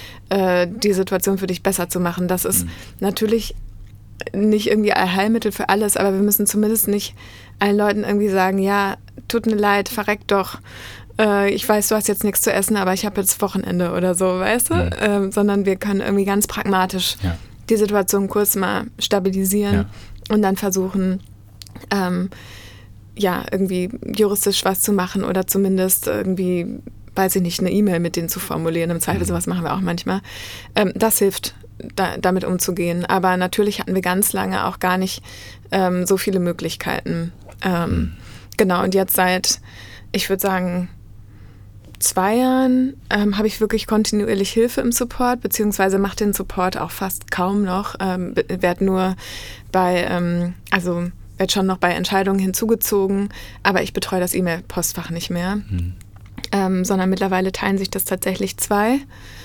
S1: die Situation für dich besser zu machen. Das ist mhm. natürlich nicht irgendwie ein Heilmittel für alles, aber wir müssen zumindest nicht allen Leuten irgendwie sagen, ja, tut mir leid, verreck doch. Äh, ich weiß, du hast jetzt nichts zu essen, aber ich habe jetzt Wochenende oder so, weißt du? Mhm. Ähm, sondern wir können irgendwie ganz pragmatisch ja. die Situation kurz mal stabilisieren ja. und dann versuchen, ähm, ja, irgendwie juristisch was zu machen oder zumindest irgendwie, weiß ich nicht, eine E-Mail mit denen zu formulieren. Im Zweifel, mhm. sowas machen wir auch manchmal. Ähm, das hilft, da, damit umzugehen. Aber natürlich hatten wir ganz lange auch gar nicht ähm, so viele Möglichkeiten. Ähm, mhm. Genau, und jetzt seit, ich würde sagen, zwei Jahren ähm, habe ich wirklich kontinuierlich Hilfe im Support, beziehungsweise mache den Support auch fast kaum noch. Ähm, werde nur bei, ähm, also werde schon noch bei Entscheidungen hinzugezogen, aber ich betreue das E-Mail-Postfach nicht mehr. Mhm. Ähm, sondern mittlerweile teilen sich das tatsächlich zwei.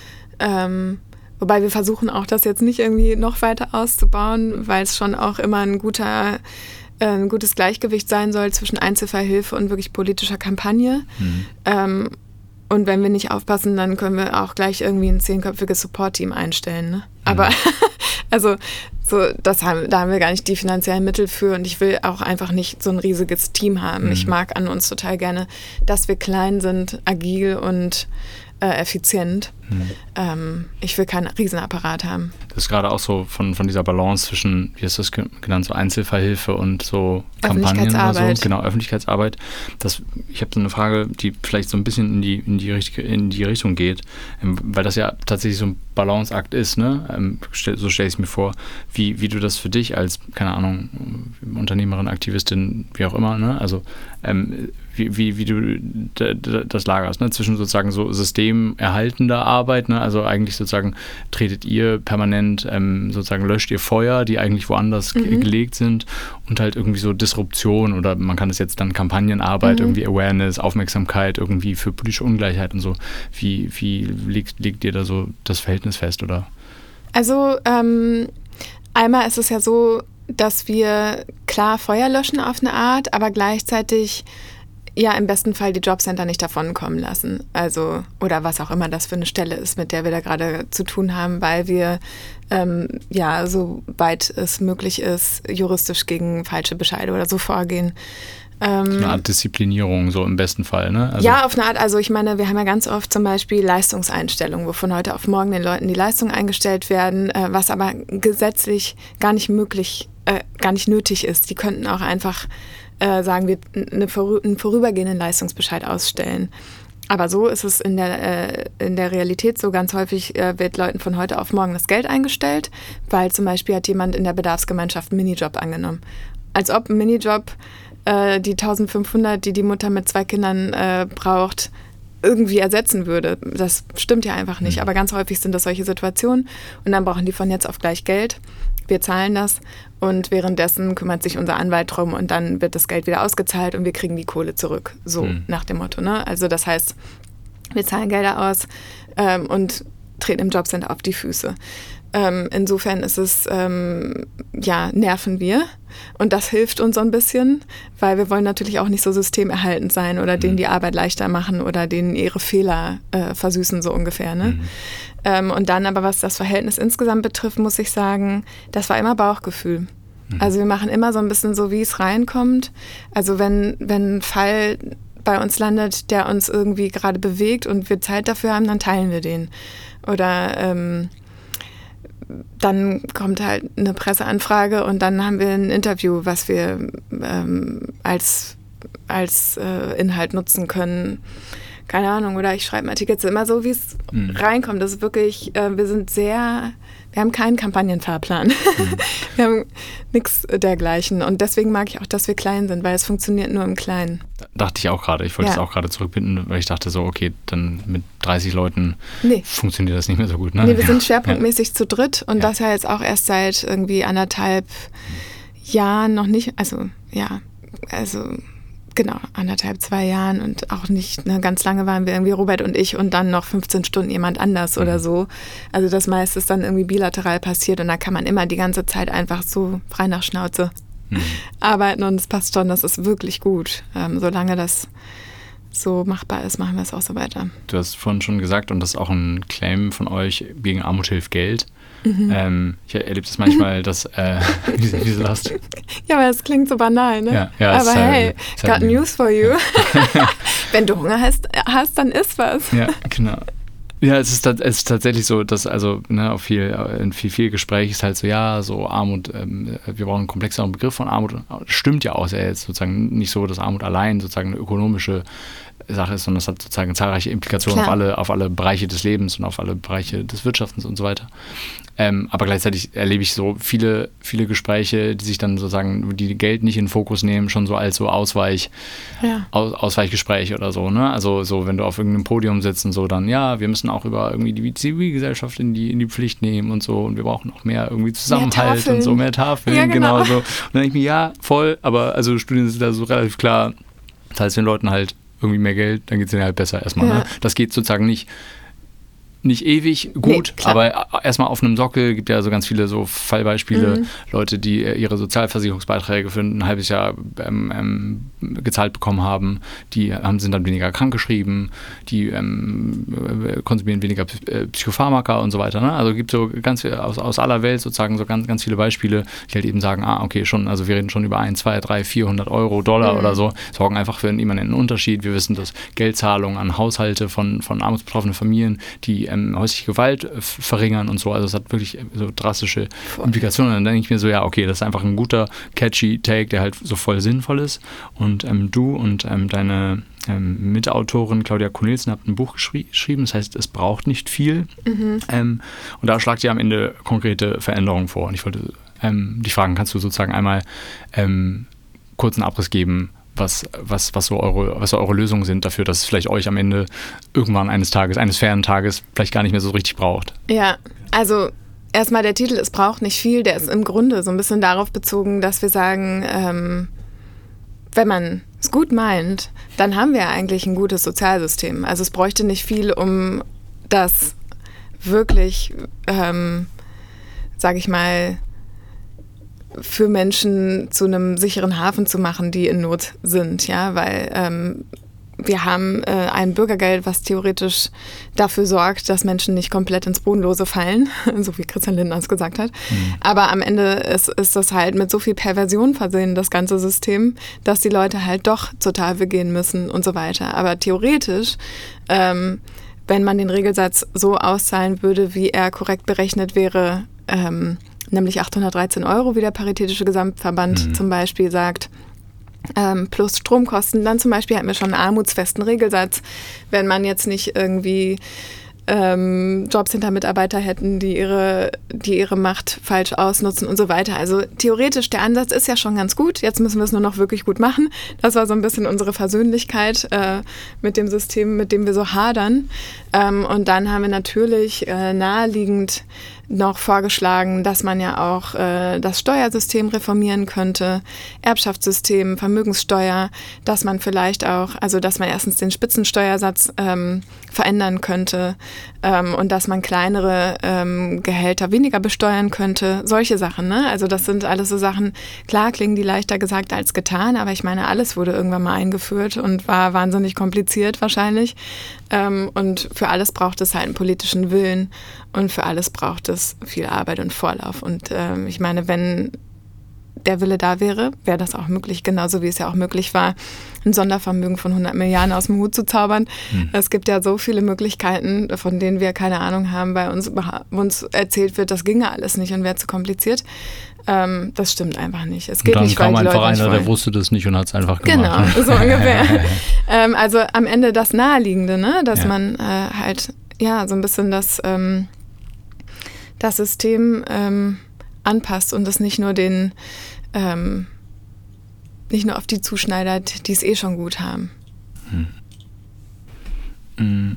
S1: Ähm, wobei wir versuchen auch, das jetzt nicht irgendwie noch weiter auszubauen, weil es schon auch immer ein guter, äh, ein gutes Gleichgewicht sein soll zwischen Einzelfallhilfe und wirklich politischer Kampagne. Mhm. Ähm, und wenn wir nicht aufpassen, dann können wir auch gleich irgendwie ein zehnköpfiges Support-Team einstellen. Ne? Mhm. Aber also so, das haben, da haben wir gar nicht die finanziellen Mittel für und ich will auch einfach nicht so ein riesiges Team haben. Mhm. Ich mag an uns total gerne, dass wir klein sind, agil und äh, effizient. Mhm. Ähm, ich will keinen Riesenapparat haben.
S2: Das ist gerade auch so von, von dieser Balance zwischen, wie hast du das genannt, so Einzelfallhilfe und so Kampagnen oder so. Genau, Öffentlichkeitsarbeit. Das, ich habe so eine Frage, die vielleicht so ein bisschen in die, in die, richtige, in die Richtung geht, ähm, weil das ja tatsächlich so ein Balanceakt ist, ne? Ähm, stell, so stelle ich es mir vor, wie, wie du das für dich als, keine Ahnung, Unternehmerin, Aktivistin, wie auch immer, ne? Also ähm, wie, wie, wie du d- d- das lagerst, ne? Zwischen sozusagen so systemerhaltender Arbeit Arbeit, ne? Also eigentlich sozusagen tretet ihr permanent, ähm, sozusagen löscht ihr Feuer, die eigentlich woanders mhm. ge- gelegt sind und halt irgendwie so Disruption oder man kann das jetzt dann Kampagnenarbeit, mhm. irgendwie Awareness, Aufmerksamkeit irgendwie für politische Ungleichheit und so. Wie, wie legt, legt ihr da so das Verhältnis fest, oder?
S1: Also ähm, einmal ist es ja so, dass wir klar Feuer löschen auf eine Art, aber gleichzeitig ja im besten Fall die Jobcenter nicht davonkommen lassen. Also, oder was auch immer das für eine Stelle ist, mit der wir da gerade zu tun haben, weil wir ähm, ja, soweit es möglich ist, juristisch gegen falsche Bescheide oder so vorgehen. Ähm,
S2: so eine Art Disziplinierung, so im besten Fall, ne? Also
S1: ja, auf eine Art. Also ich meine, wir haben ja ganz oft zum Beispiel Leistungseinstellungen, wo von heute auf morgen den Leuten die Leistungen eingestellt werden, äh, was aber gesetzlich gar nicht möglich, äh, gar nicht nötig ist. Die könnten auch einfach äh, sagen, wir eine vorü- einen vorübergehenden Leistungsbescheid ausstellen. Aber so ist es in der, äh, in der Realität so. Ganz häufig äh, wird Leuten von heute auf morgen das Geld eingestellt, weil zum Beispiel hat jemand in der Bedarfsgemeinschaft einen Minijob angenommen. Als ob ein Minijob äh, die eintausendfünfhundert, die die Mutter mit zwei Kindern äh, braucht, irgendwie ersetzen würde. Das stimmt ja einfach nicht. Aber ganz häufig sind das solche Situationen und dann brauchen die von jetzt auf gleich Geld. Wir zahlen das und währenddessen kümmert sich unser Anwalt drum und dann wird das Geld wieder ausgezahlt und wir kriegen die Kohle zurück. So mhm. nach dem Motto. Ne? Also das heißt, wir zahlen Gelder aus ähm, und treten im Jobcenter auf die Füße. Ähm, insofern ist es, ähm, ja, nerven wir und das hilft uns so ein bisschen, weil wir wollen natürlich auch nicht so systemerhaltend sein oder denen die Arbeit leichter machen oder denen ihre Fehler äh, versüßen, so ungefähr. Ne? Mhm. Ähm, und dann aber, was das Verhältnis insgesamt betrifft, muss ich sagen, das war immer Bauchgefühl. Mhm. Also wir machen immer so ein bisschen so, wie es reinkommt. Also wenn, wenn ein Fall bei uns landet, der uns irgendwie gerade bewegt und wir Zeit dafür haben, dann teilen wir den. Oder ähm, dann kommt halt eine Presseanfrage und dann haben wir ein Interview, was wir ähm, als, als äh, Inhalt nutzen können. Keine Ahnung, oder ich schreibe einen Artikel, es ist immer so, wie es mhm. reinkommt. Das ist wirklich, äh, wir sind sehr, wir haben keinen Kampagnenfahrplan. Mhm. Wir haben nichts dergleichen. Und deswegen mag ich auch, dass wir klein sind, weil es funktioniert nur im Kleinen.
S2: Dachte ich auch gerade. Ich wollte es ja. auch gerade zurückbinden, weil ich dachte so, okay, dann mit dreißig Leuten
S1: nee.
S2: funktioniert das nicht mehr so gut. Ne?
S1: Nee, wir
S2: ja.
S1: sind schwerpunktmäßig
S2: ja.
S1: zu dritt und ja. das ja jetzt auch erst seit irgendwie anderthalb Jahren noch nicht, also ja, also genau, anderthalb, zwei Jahren und auch nicht, ne, ganz lange waren wir irgendwie Robert und ich und dann noch fünfzehn Stunden jemand anders mhm. oder so. Also das meiste ist dann irgendwie bilateral passiert und da kann man immer die ganze Zeit einfach so frei nach Schnauze mhm. arbeiten und es passt schon, das ist wirklich gut. Ähm, solange das so machbar ist, machen wir es auch so weiter.
S2: Du hast vorhin schon gesagt, und das ist auch ein Claim von euch, gegen Armut hilft Geld. Mhm. Ähm, ich erlebe das manchmal, dass, äh, wie, wie du lachst.
S1: Ja, aber es klingt so banal, ne?
S2: Ja, ja,
S1: aber hey,
S2: halt,
S1: got
S2: halt
S1: news for you. Ja. Wenn du Hunger hast, hast, dann isst was.
S2: Ja, genau. Ja, es ist, es ist tatsächlich so, dass also ne, auf viel, in viel, viel Gespräch ist halt so, ja, so Armut, ähm, wir brauchen einen komplexeren Begriff von Armut. Stimmt ja auch, ist ja jetzt sozusagen nicht so, dass Armut allein sozusagen eine ökonomische Sache ist, sondern es hat sozusagen zahlreiche Implikationen auf alle, auf alle Bereiche des Lebens und auf alle Bereiche des Wirtschaftens und so weiter. Ähm, aber gleichzeitig erlebe ich so viele, viele Gespräche, die sich dann sozusagen, die Geld nicht in den Fokus nehmen, schon so als so Ausweich, ja. Aus, Ausweichgespräche oder so, ne? Also so, wenn du auf irgendeinem Podium sitzt und so, dann, ja, wir müssen auch über irgendwie die Zivilgesellschaft in die, in die Pflicht nehmen und so und wir brauchen auch mehr irgendwie Zusammenhalt und so, mehr Tafeln, ja, genau. genau so. Und dann denke ich mir, ja, voll, aber also Studien sind da so relativ klar, das heißt, den Leuten halt irgendwie mehr Geld, dann geht es denen halt besser erstmal. Ja. Ne? Das geht sozusagen nicht, nicht ewig gut, nee, aber erstmal auf einem Sockel. Gibt ja so ganz viele so Fallbeispiele, mhm. Leute, die ihre Sozialversicherungsbeiträge für ein halbes Jahr ähm, ähm, gezahlt bekommen haben, die haben, sind dann weniger krankgeschrieben, die ähm, konsumieren weniger Psychopharmaka und so weiter. Ne? Also gibt so ganz aus, aus aller Welt sozusagen so ganz, ganz viele Beispiele, die halt eben sagen, ah, okay, schon, also wir reden schon über ein, zwei, drei, vierhundert Euro, Dollar mhm. oder so, sorgen einfach für einen immanenten Unterschied. Wir wissen, dass Geldzahlungen an Haushalte von, von armutsbetroffenen Familien, die Ähm, häusliche Gewalt äh, verringern und so. Also es hat wirklich so drastische voll. Implikationen. Und dann denke ich mir so, ja, okay, das ist einfach ein guter, catchy Take, der halt so voll sinnvoll ist. Und ähm, du und ähm, deine ähm, Mitautorin Claudia Cornelsen habt ein Buch geschri- geschrieben, das heißt, es braucht nicht viel. Mhm. Ähm, und da schlagt ihr am Ende konkrete Veränderungen vor. Und ich wollte ähm, dich fragen, kannst du sozusagen einmal ähm, kurz einen Abriss geben, was, was, was, so eure, was so eure Lösungen sind dafür, dass es vielleicht euch am Ende irgendwann eines Tages, eines fairen Tages vielleicht gar nicht mehr so richtig braucht.
S1: Ja, also erstmal der Titel, es braucht nicht viel, der ist im Grunde so ein bisschen darauf bezogen, dass wir sagen, ähm, wenn man es gut meint, dann haben wir eigentlich ein gutes Sozialsystem. Also es bräuchte nicht viel, um das wirklich, ähm, sage ich mal, für Menschen zu einem sicheren Hafen zu machen, die in Not sind, ja, weil ähm, wir haben äh, ein Bürgergeld, was theoretisch dafür sorgt, dass Menschen nicht komplett ins Bodenlose fallen, so wie Christian Lindner es gesagt hat. Mhm. Aber am Ende ist, ist das halt mit so viel Perversion versehen, das ganze System, dass die Leute halt doch zur Tafel gehen müssen und so weiter. Aber theoretisch, ähm, wenn man den Regelsatz so auszahlen würde, wie er korrekt berechnet wäre, ähm, nämlich achthundertdreizehn Euro, wie der Paritätische Gesamtverband mhm. zum Beispiel sagt, ähm, plus Stromkosten, dann zum Beispiel hätten wir schon einen armutsfesten Regelsatz, wenn man jetzt nicht irgendwie ähm, Jobcenter-Mitarbeiter hätten, die ihre, die ihre Macht falsch ausnutzen und so weiter. Also theoretisch, der Ansatz ist ja schon ganz gut, jetzt müssen wir es nur noch wirklich gut machen. Das war so ein bisschen unsere Versöhnlichkeit äh, mit dem System, mit dem wir so hadern. Ähm, und dann haben wir natürlich äh, naheliegend noch vorgeschlagen, dass man ja auch äh, das Steuersystem reformieren könnte, Erbschaftssystem, Vermögenssteuer, dass man vielleicht auch, also dass man erstens den Spitzensteuersatz ähm, verändern könnte ähm, und dass man kleinere ähm, Gehälter weniger besteuern könnte, solche Sachen, ne? Also das sind alles so Sachen, klar klingen die leichter gesagt als getan, aber ich meine, alles wurde irgendwann mal eingeführt und war wahnsinnig kompliziert wahrscheinlich. Ähm, und für alles braucht es halt einen politischen Willen und für alles braucht es viel Arbeit und Vorlauf. Und ähm, ich meine, wenn der Wille da wäre, wäre das auch möglich, genauso wie es ja auch möglich war, ein Sondervermögen von hundert Milliarden aus dem Hut zu zaubern. Hm. Es gibt ja so viele Möglichkeiten, von denen wir keine Ahnung haben, weil uns, uns erzählt wird, das ginge alles nicht und wäre zu kompliziert. Ähm, das stimmt einfach nicht. Es geht
S2: und dann
S1: nicht,
S2: kam
S1: weil die
S2: einfach
S1: Leute
S2: einer, der wusste das nicht und hat es einfach gemacht.
S1: Genau, so ungefähr. ähm, also am Ende das Naheliegende, ne? Dass
S2: ja.
S1: man äh, halt ja so ein bisschen das, ähm, das System ähm, anpasst und das nicht nur den ähm, nicht nur auf die zuschneidert, die es eh schon gut haben.
S2: Hm.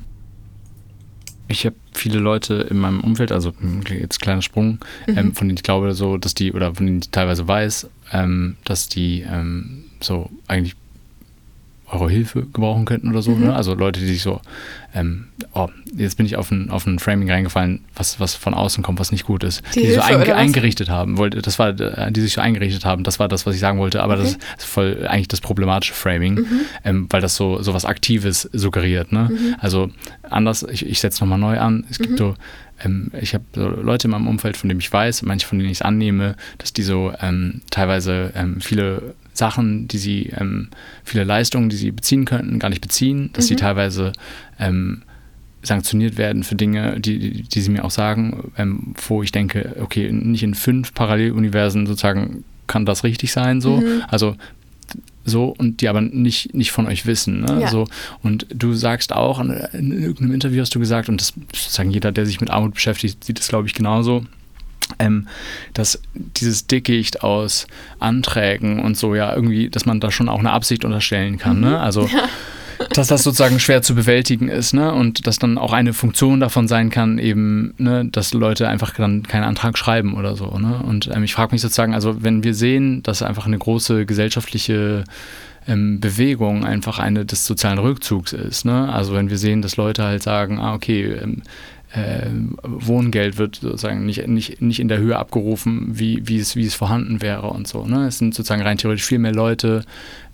S2: Ich habe viele Leute in meinem Umfeld, also jetzt kleiner Sprung, mhm. ähm, von denen ich glaube, so, dass die, oder von denen ich teilweise weiß, ähm, dass die ähm, so eigentlich eure Hilfe gebrauchen könnten oder so. Mhm. Ne? Also Leute, die sich so, ähm, oh, jetzt bin ich auf ein, auf ein Framing reingefallen, was, was von außen kommt, was nicht gut ist. Die, die sich so ein, eingerichtet haben. Wollte, das war, die sich so eingerichtet haben, das war das, was ich sagen wollte, aber okay. das ist voll eigentlich das problematische Framing, mhm. ähm, weil das so, so was Aktives suggeriert. Ne? Mhm. Also anders, ich, ich setze nochmal neu an, es gibt mhm. so, ähm, ich habe so Leute in meinem Umfeld, von denen ich weiß, manche von denen ich es annehme, dass die so ähm, teilweise ähm, viele Sachen, die sie, ähm, viele Leistungen, die sie beziehen könnten, gar nicht beziehen, dass mhm. sie teilweise ähm, sanktioniert werden für Dinge, die, die, die sie mir auch sagen, ähm, wo ich denke, okay, nicht in fünf Paralleluniversen sozusagen kann das richtig sein, so. Mhm. Also so, und die aber nicht, nicht von euch wissen. Ne?
S1: Ja.
S2: So, und du sagst auch, in, in irgendeinem Interview hast du gesagt, und das sozusagen jeder, der sich mit Armut beschäftigt, sieht das, glaube ich, genauso, Ähm, dass dieses Dickicht aus Anträgen und so ja irgendwie, dass man da schon auch eine Absicht unterstellen kann. Mhm. Ne? Also, ja. dass das sozusagen schwer zu bewältigen ist, ne? Und dass dann auch eine Funktion davon sein kann, eben, ne, dass Leute einfach dann keinen Antrag schreiben oder so. Ne? Und ähm, ich frage mich sozusagen, also wenn wir sehen, dass einfach eine große gesellschaftliche ähm, Bewegung einfach eine des sozialen Rückzugs ist, ne? Also wenn wir sehen, dass Leute halt sagen, ah, okay, ähm, Äh, Wohngeld wird sozusagen nicht, nicht, nicht in der Höhe abgerufen, wie, wie, es, wie es vorhanden wäre und so. Ne? Es sind sozusagen rein theoretisch viel mehr Leute,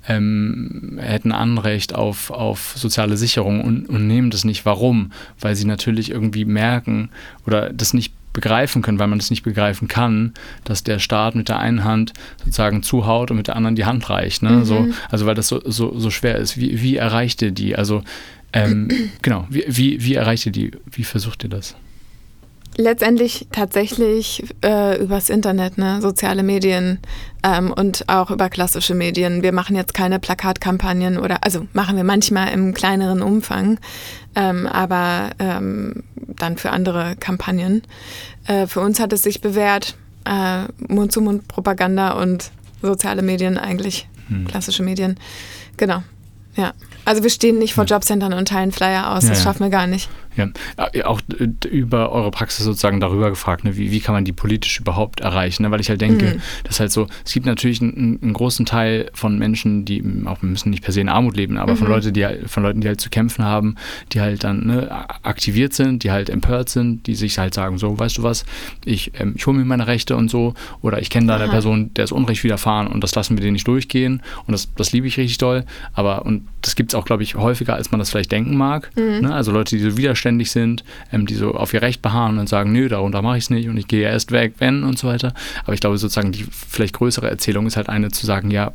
S2: ähm, hätten Anrecht auf, auf soziale Sicherung und, und nehmen das nicht. Warum? Weil sie natürlich irgendwie merken oder das nicht begreifen können, weil man das nicht begreifen kann, dass der Staat mit der einen Hand sozusagen zuhaut und mit der anderen die Hand reicht. Ne? Mhm. So, also weil das so, so, so schwer ist. Wie, wie erreicht ihr die? Also Ähm, genau, wie, wie, wie erreicht ihr die? Wie versucht ihr das?
S1: Letztendlich tatsächlich äh, übers Internet, ne? Soziale Medien ähm, und auch über klassische Medien. Wir machen jetzt keine Plakatkampagnen oder, also machen wir manchmal im kleineren Umfang, ähm, aber ähm, dann für andere Kampagnen. Äh, für uns hat es sich bewährt, äh, Mund-zu-Mund-Propaganda und soziale Medien eigentlich hm. klassische Medien. Genau, ja. Also wir stehen nicht vor ja. Jobcentern und teilen Flyer aus, das ja, schaffen wir gar nicht.
S2: Ja, auch über eure Praxis sozusagen darüber gefragt, ne? wie, wie kann man die politisch überhaupt erreichen, ne? Weil ich halt denke, mhm. dass halt so, es gibt natürlich einen, einen großen Teil von Menschen, die auch müssen nicht per se in Armut leben, aber mhm. von, Leute, die halt, von Leuten, die halt zu kämpfen haben, die halt dann ne, aktiviert sind, die halt empört sind, die sich halt sagen, so, weißt du was, ich, ähm, ich hole mir meine Rechte und so, oder ich kenne da Aha. eine Person, der ist Unrecht widerfahren und das lassen wir denen nicht durchgehen und das, das liebe ich richtig doll, aber und das gibt es auch, glaube ich, häufiger, als man das vielleicht denken mag, mhm. ne? Also Leute, die so widerständig sind, ähm, die so auf ihr Recht beharren und sagen, nö, darunter mache ich es nicht und ich gehe erst weg, wenn und so weiter. Aber ich glaube sozusagen die vielleicht größere Erzählung ist halt eine zu sagen, ja,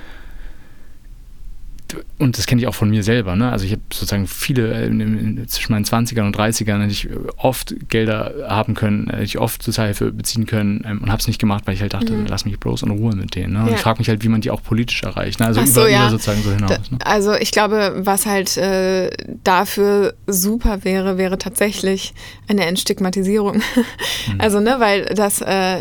S2: und das kenne ich auch von mir selber, ne? Also ich habe sozusagen viele, äh, zwischen meinen zwanzigern und dreißigern hätte ich oft Gelder haben können, hätte ich oft Sozialhilfe beziehen können ähm, und habe es nicht gemacht, weil ich halt dachte, mhm. lass mich bloß in Ruhe mit denen. Ne? Und ja. ich frage mich halt, wie man die auch politisch erreicht. Ne? Also
S1: so,
S2: über,
S1: ja.
S2: über sozusagen so hinaus. Ne?
S1: Also ich glaube, was halt äh, dafür super wäre, wäre tatsächlich eine Entstigmatisierung. Mhm. Also, ne, weil das äh,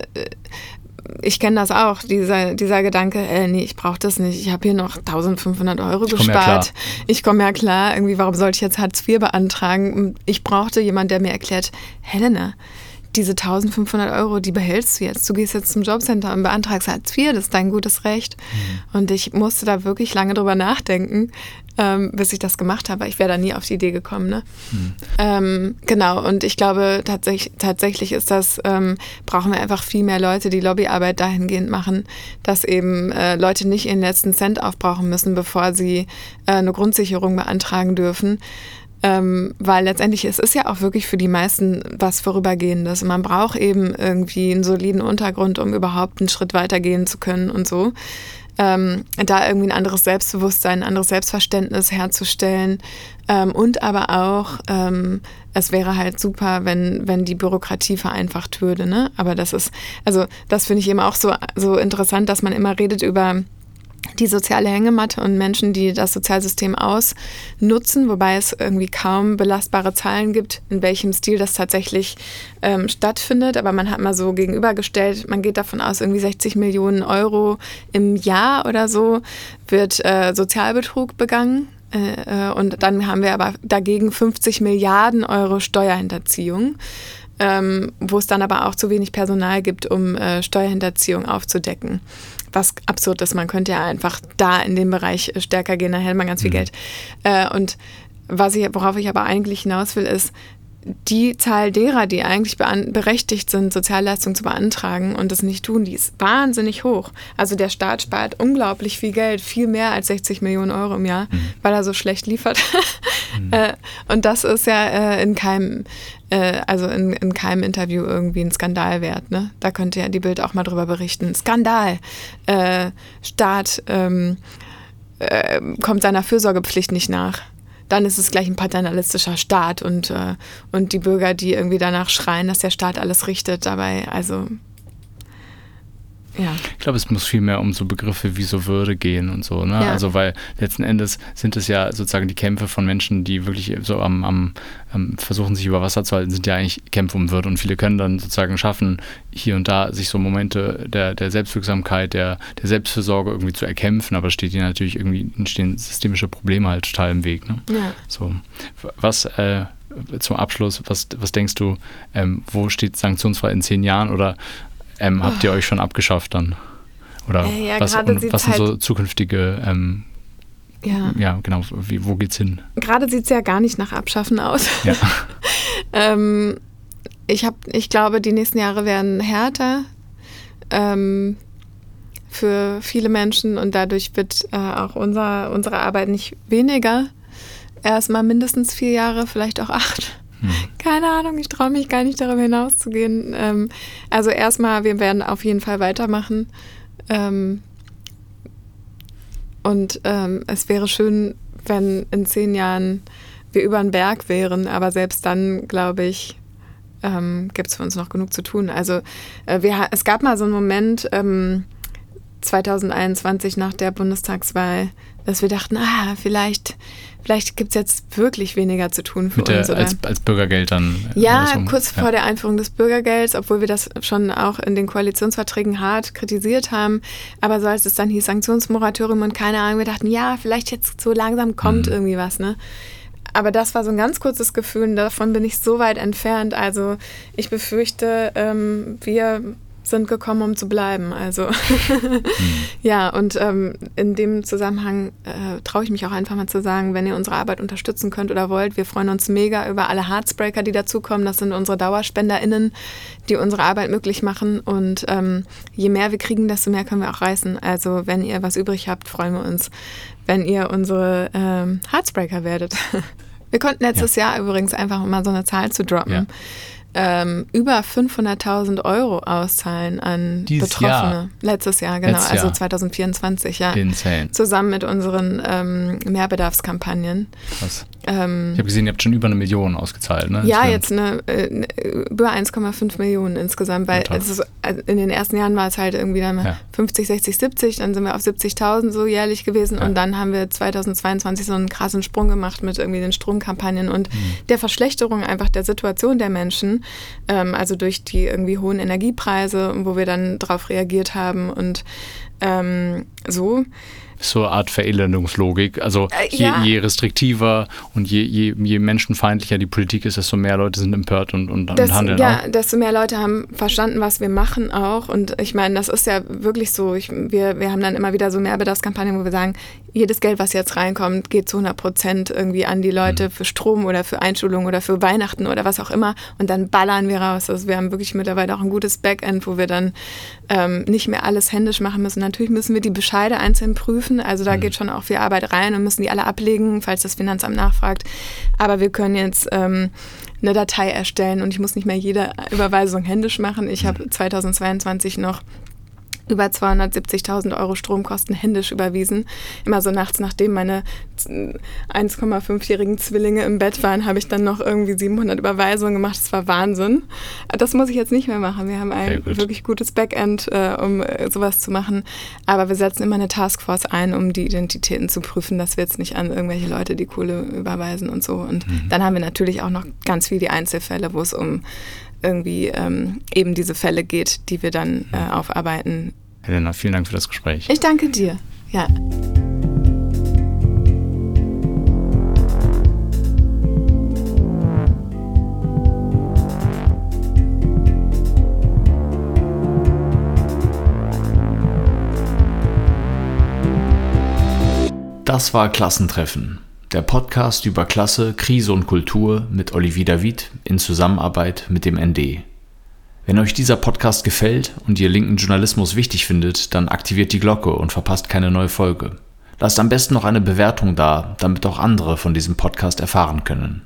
S1: ich kenne das auch, dieser, dieser Gedanke, äh, nee, ich brauche das nicht, ich habe hier noch eintausendfünfhundert Euro ich gespart. Komm ja ich komme ja klar, irgendwie, warum sollte ich jetzt Hartz vier beantragen? Ich brauchte jemanden, der mir erklärt, Helena, diese eintausendfünfhundert Euro, die behältst du jetzt. Du gehst jetzt zum Jobcenter und beantragst Hartz vier, das ist dein gutes Recht. Mhm. Und ich musste da wirklich lange drüber nachdenken, ähm, bis ich das gemacht habe. Ich wäre da nie auf die Idee gekommen. Ne? Mhm. Ähm, genau, und ich glaube, tatsächlich, tatsächlich ist das, ähm, brauchen wir einfach viel mehr Leute, die Lobbyarbeit dahingehend machen, dass eben äh, Leute nicht ihren letzten Cent aufbrauchen müssen, bevor sie äh, eine Grundsicherung beantragen dürfen. Ähm, weil letztendlich es ist ja auch wirklich für die meisten was Vorübergehendes. Man braucht eben irgendwie einen soliden Untergrund, um überhaupt einen Schritt weitergehen zu können und so. Ähm, da irgendwie ein anderes Selbstbewusstsein, ein anderes Selbstverständnis herzustellen ähm, und aber auch, ähm, es wäre halt super, wenn, wenn die Bürokratie vereinfacht würde, ne? Aber das ist, also das finde ich eben auch so, so interessant, dass man immer redet über die soziale Hängematte und Menschen, die das Sozialsystem ausnutzen, wobei es irgendwie kaum belastbare Zahlen gibt, in welchem Stil das tatsächlich ähm, stattfindet. Aber man hat mal so gegenübergestellt, man geht davon aus, irgendwie sechzig Millionen Euro im Jahr oder so wird äh, Sozialbetrug begangen. Äh, und dann haben wir aber dagegen fünfzig Milliarden Euro Steuerhinterziehung. Ähm, wo es dann aber auch zu wenig Personal gibt, um äh, Steuerhinterziehung aufzudecken. Was absurd ist, man könnte ja einfach da in dem Bereich stärker gehen, da hält man ganz viel mhm. Geld. Äh, und was ich, worauf ich aber eigentlich hinaus will, ist, die Zahl derer, die eigentlich bean- berechtigt sind, Sozialleistungen zu beantragen und das nicht tun, die ist wahnsinnig hoch. Also der Staat spart unglaublich viel Geld, viel mehr als sechzig Millionen Euro im Jahr, mhm. weil er so schlecht liefert. mhm. äh, und das ist ja äh, in keinem, äh, also in, in keinem Interview irgendwie ein Skandal wert. Ne? Da könnte ja die Bild auch mal drüber berichten. Skandal! Äh, Staat ähm, äh, kommt seiner Fürsorgepflicht nicht nach. Dann ist es gleich ein paternalistischer Staat und, äh, und die Bürger, die irgendwie danach schreien, dass der Staat alles richtet. Dabei, also, ja.
S2: Ich glaube, es muss viel mehr um so Begriffe wie so Würde gehen und so, ne? Ja. Also, weil letzten Endes sind es ja sozusagen die Kämpfe von Menschen, die wirklich so am, am, am versuchen, sich über Wasser zu halten, sind ja eigentlich Kämpfe um Würde. Und viele können dann sozusagen schaffen, hier und da sich so Momente der, der Selbstwirksamkeit, der, der Selbstfürsorge irgendwie zu erkämpfen, aber steht ihnen natürlich irgendwie, entstehen systemische Probleme halt total im Weg, ne?
S1: Ja.
S2: So, was, äh, zum Abschluss, was, was denkst du, ähm, wo steht sanktionsfrei in zehn Jahren oder Ähm, habt ihr euch schon abgeschafft dann? Oder
S1: äh, ja,
S2: was, und, was sind
S1: halt
S2: so zukünftige, ähm,
S1: ja.
S2: ja genau, wie, wo geht's hin?
S1: Gerade sieht es ja gar nicht nach Abschaffen aus.
S2: Ja.
S1: ähm, ich, hab, ich glaube, die nächsten Jahre werden härter ähm, für viele Menschen und dadurch wird äh, auch unser, unsere Arbeit nicht weniger. Erstmal mindestens vier Jahre, vielleicht auch acht. Hm. Keine Ahnung, ich traue mich gar nicht darüber hinauszugehen. Ähm, also erstmal, wir werden auf jeden Fall weitermachen. Ähm, und ähm, es wäre schön, wenn in zehn Jahren wir über den Berg wären, aber selbst dann, glaube ich, ähm, gibt es für uns noch genug zu tun. Also äh, wir, es gab mal so einen Moment, ähm, zwanzig einundzwanzig nach der Bundestagswahl, dass wir dachten, ah, vielleicht, vielleicht gibt es jetzt wirklich weniger zu tun für
S2: Mit der,
S1: uns. Oder?
S2: Als, als Bürgergeld dann?
S1: Ja,
S2: so,
S1: kurz ja. vor der Einführung des Bürgergelds, obwohl wir das schon auch in den Koalitionsverträgen hart kritisiert haben. Aber so als es dann hieß Sanktionsmoratorium und keine Ahnung, wir dachten, ja, vielleicht jetzt so langsam kommt mhm. irgendwie was, ne? Aber das war so ein ganz kurzes Gefühl und davon bin ich so weit entfernt. Also ich befürchte, ähm, wir sind gekommen, um zu bleiben. Also mhm. ja, und ähm, in dem Zusammenhang äh, traue ich mich auch einfach mal zu sagen, wenn ihr unsere Arbeit unterstützen könnt oder wollt, wir freuen uns mega über alle Heartsbreaker, die dazukommen. Das sind unsere DauerspenderInnen, die unsere Arbeit möglich machen. Und ähm, je mehr wir kriegen, desto mehr können wir auch reißen. Also wenn ihr was übrig habt, freuen wir uns, wenn ihr unsere ähm, Heartsbreaker werdet. Wir konnten letztes ja. Jahr übrigens einfach mal so eine Zahl zu droppen. Ja. Ähm, über fünfhunderttausend Euro auszahlen an
S2: Dieses
S1: Betroffene.
S2: Jahr.
S1: Letztes Jahr, genau,
S2: Letztes
S1: also
S2: Jahr.
S1: zwanzig vierundzwanzig, ja.
S2: Insane.
S1: Zusammen mit unseren ähm, Mehrbedarfskampagnen.
S2: Krass.
S1: Ähm,
S2: ich habe gesehen, ihr habt schon über eine Million ausgezahlt, ne?
S1: Ja, jetzt eine, äh, über eins Komma fünf Millionen insgesamt, weil
S2: ja,
S1: es ist, also in den ersten Jahren war es halt irgendwie dann
S2: ja.
S1: fünfzig, sechzig, siebzig, dann sind wir auf siebzigtausend so jährlich gewesen
S2: ja.
S1: und dann haben wir zweitausendzweiundzwanzig so einen krassen Sprung gemacht mit irgendwie den Stromkampagnen und mhm. der Verschlechterung einfach der Situation der Menschen, ähm, also durch die irgendwie hohen Energiepreise, wo wir dann darauf reagiert haben und ähm, so.
S2: So eine Art Verelendungslogik. Also
S1: äh,
S2: je,
S1: ja.
S2: je restriktiver und je, je, je menschenfeindlicher die Politik ist, desto mehr Leute sind empört und, und,
S1: das,
S2: und handeln
S1: ja,
S2: auch.
S1: Desto mehr Leute haben verstanden, was wir machen auch. Und ich meine, das ist ja wirklich so. Ich, wir, wir haben dann immer wieder so Mehrbedarfskampagnen, wo wir sagen, jedes Geld, was jetzt reinkommt, geht zu hundert Prozent irgendwie an die Leute mhm. für Strom oder für Einschulung oder für Weihnachten oder was auch immer. Und dann ballern wir raus. Also wir haben wirklich mittlerweile auch ein gutes Backend, wo wir dann ähm, nicht mehr alles händisch machen müssen. Natürlich müssen wir die Bescheide einzeln prüfen. Also da mhm. geht schon auch viel Arbeit rein und müssen die alle ablegen, falls das Finanzamt nachfragt. Aber wir können jetzt ähm, eine Datei erstellen und ich muss nicht mehr jede Überweisung händisch machen. Ich habe zweitausendzweiundzwanzig noch über zweihundertsiebzigtausend Euro Stromkosten händisch überwiesen. Immer so nachts, nachdem meine eins Komma fünfjährigen Zwillinge im Bett waren, habe ich dann noch irgendwie siebenhundert Überweisungen gemacht. Das war Wahnsinn. Das muss ich jetzt nicht mehr machen. Wir haben ein gut. wirklich gutes Backend, äh, um äh, sowas zu machen. Aber wir setzen immer eine Taskforce ein, um die Identitäten zu prüfen, dass wir jetzt nicht an irgendwelche Leute die Kohle überweisen und so. Und mhm. dann haben wir natürlich auch noch ganz viel die Einzelfälle, wo es um irgendwie ähm, eben diese Fälle geht, die wir dann äh, aufarbeiten.
S2: Helena, vielen Dank für das Gespräch.
S1: Ich danke dir. Ja.
S2: Das war Klassentreffen, der Podcast über Klasse, Krise und Kultur mit Olivier David in Zusammenarbeit mit dem N D. Wenn euch dieser Podcast gefällt und ihr linken Journalismus wichtig findet, dann aktiviert die Glocke und verpasst keine neue Folge. Lasst am besten noch eine Bewertung da, damit auch andere von diesem Podcast erfahren können.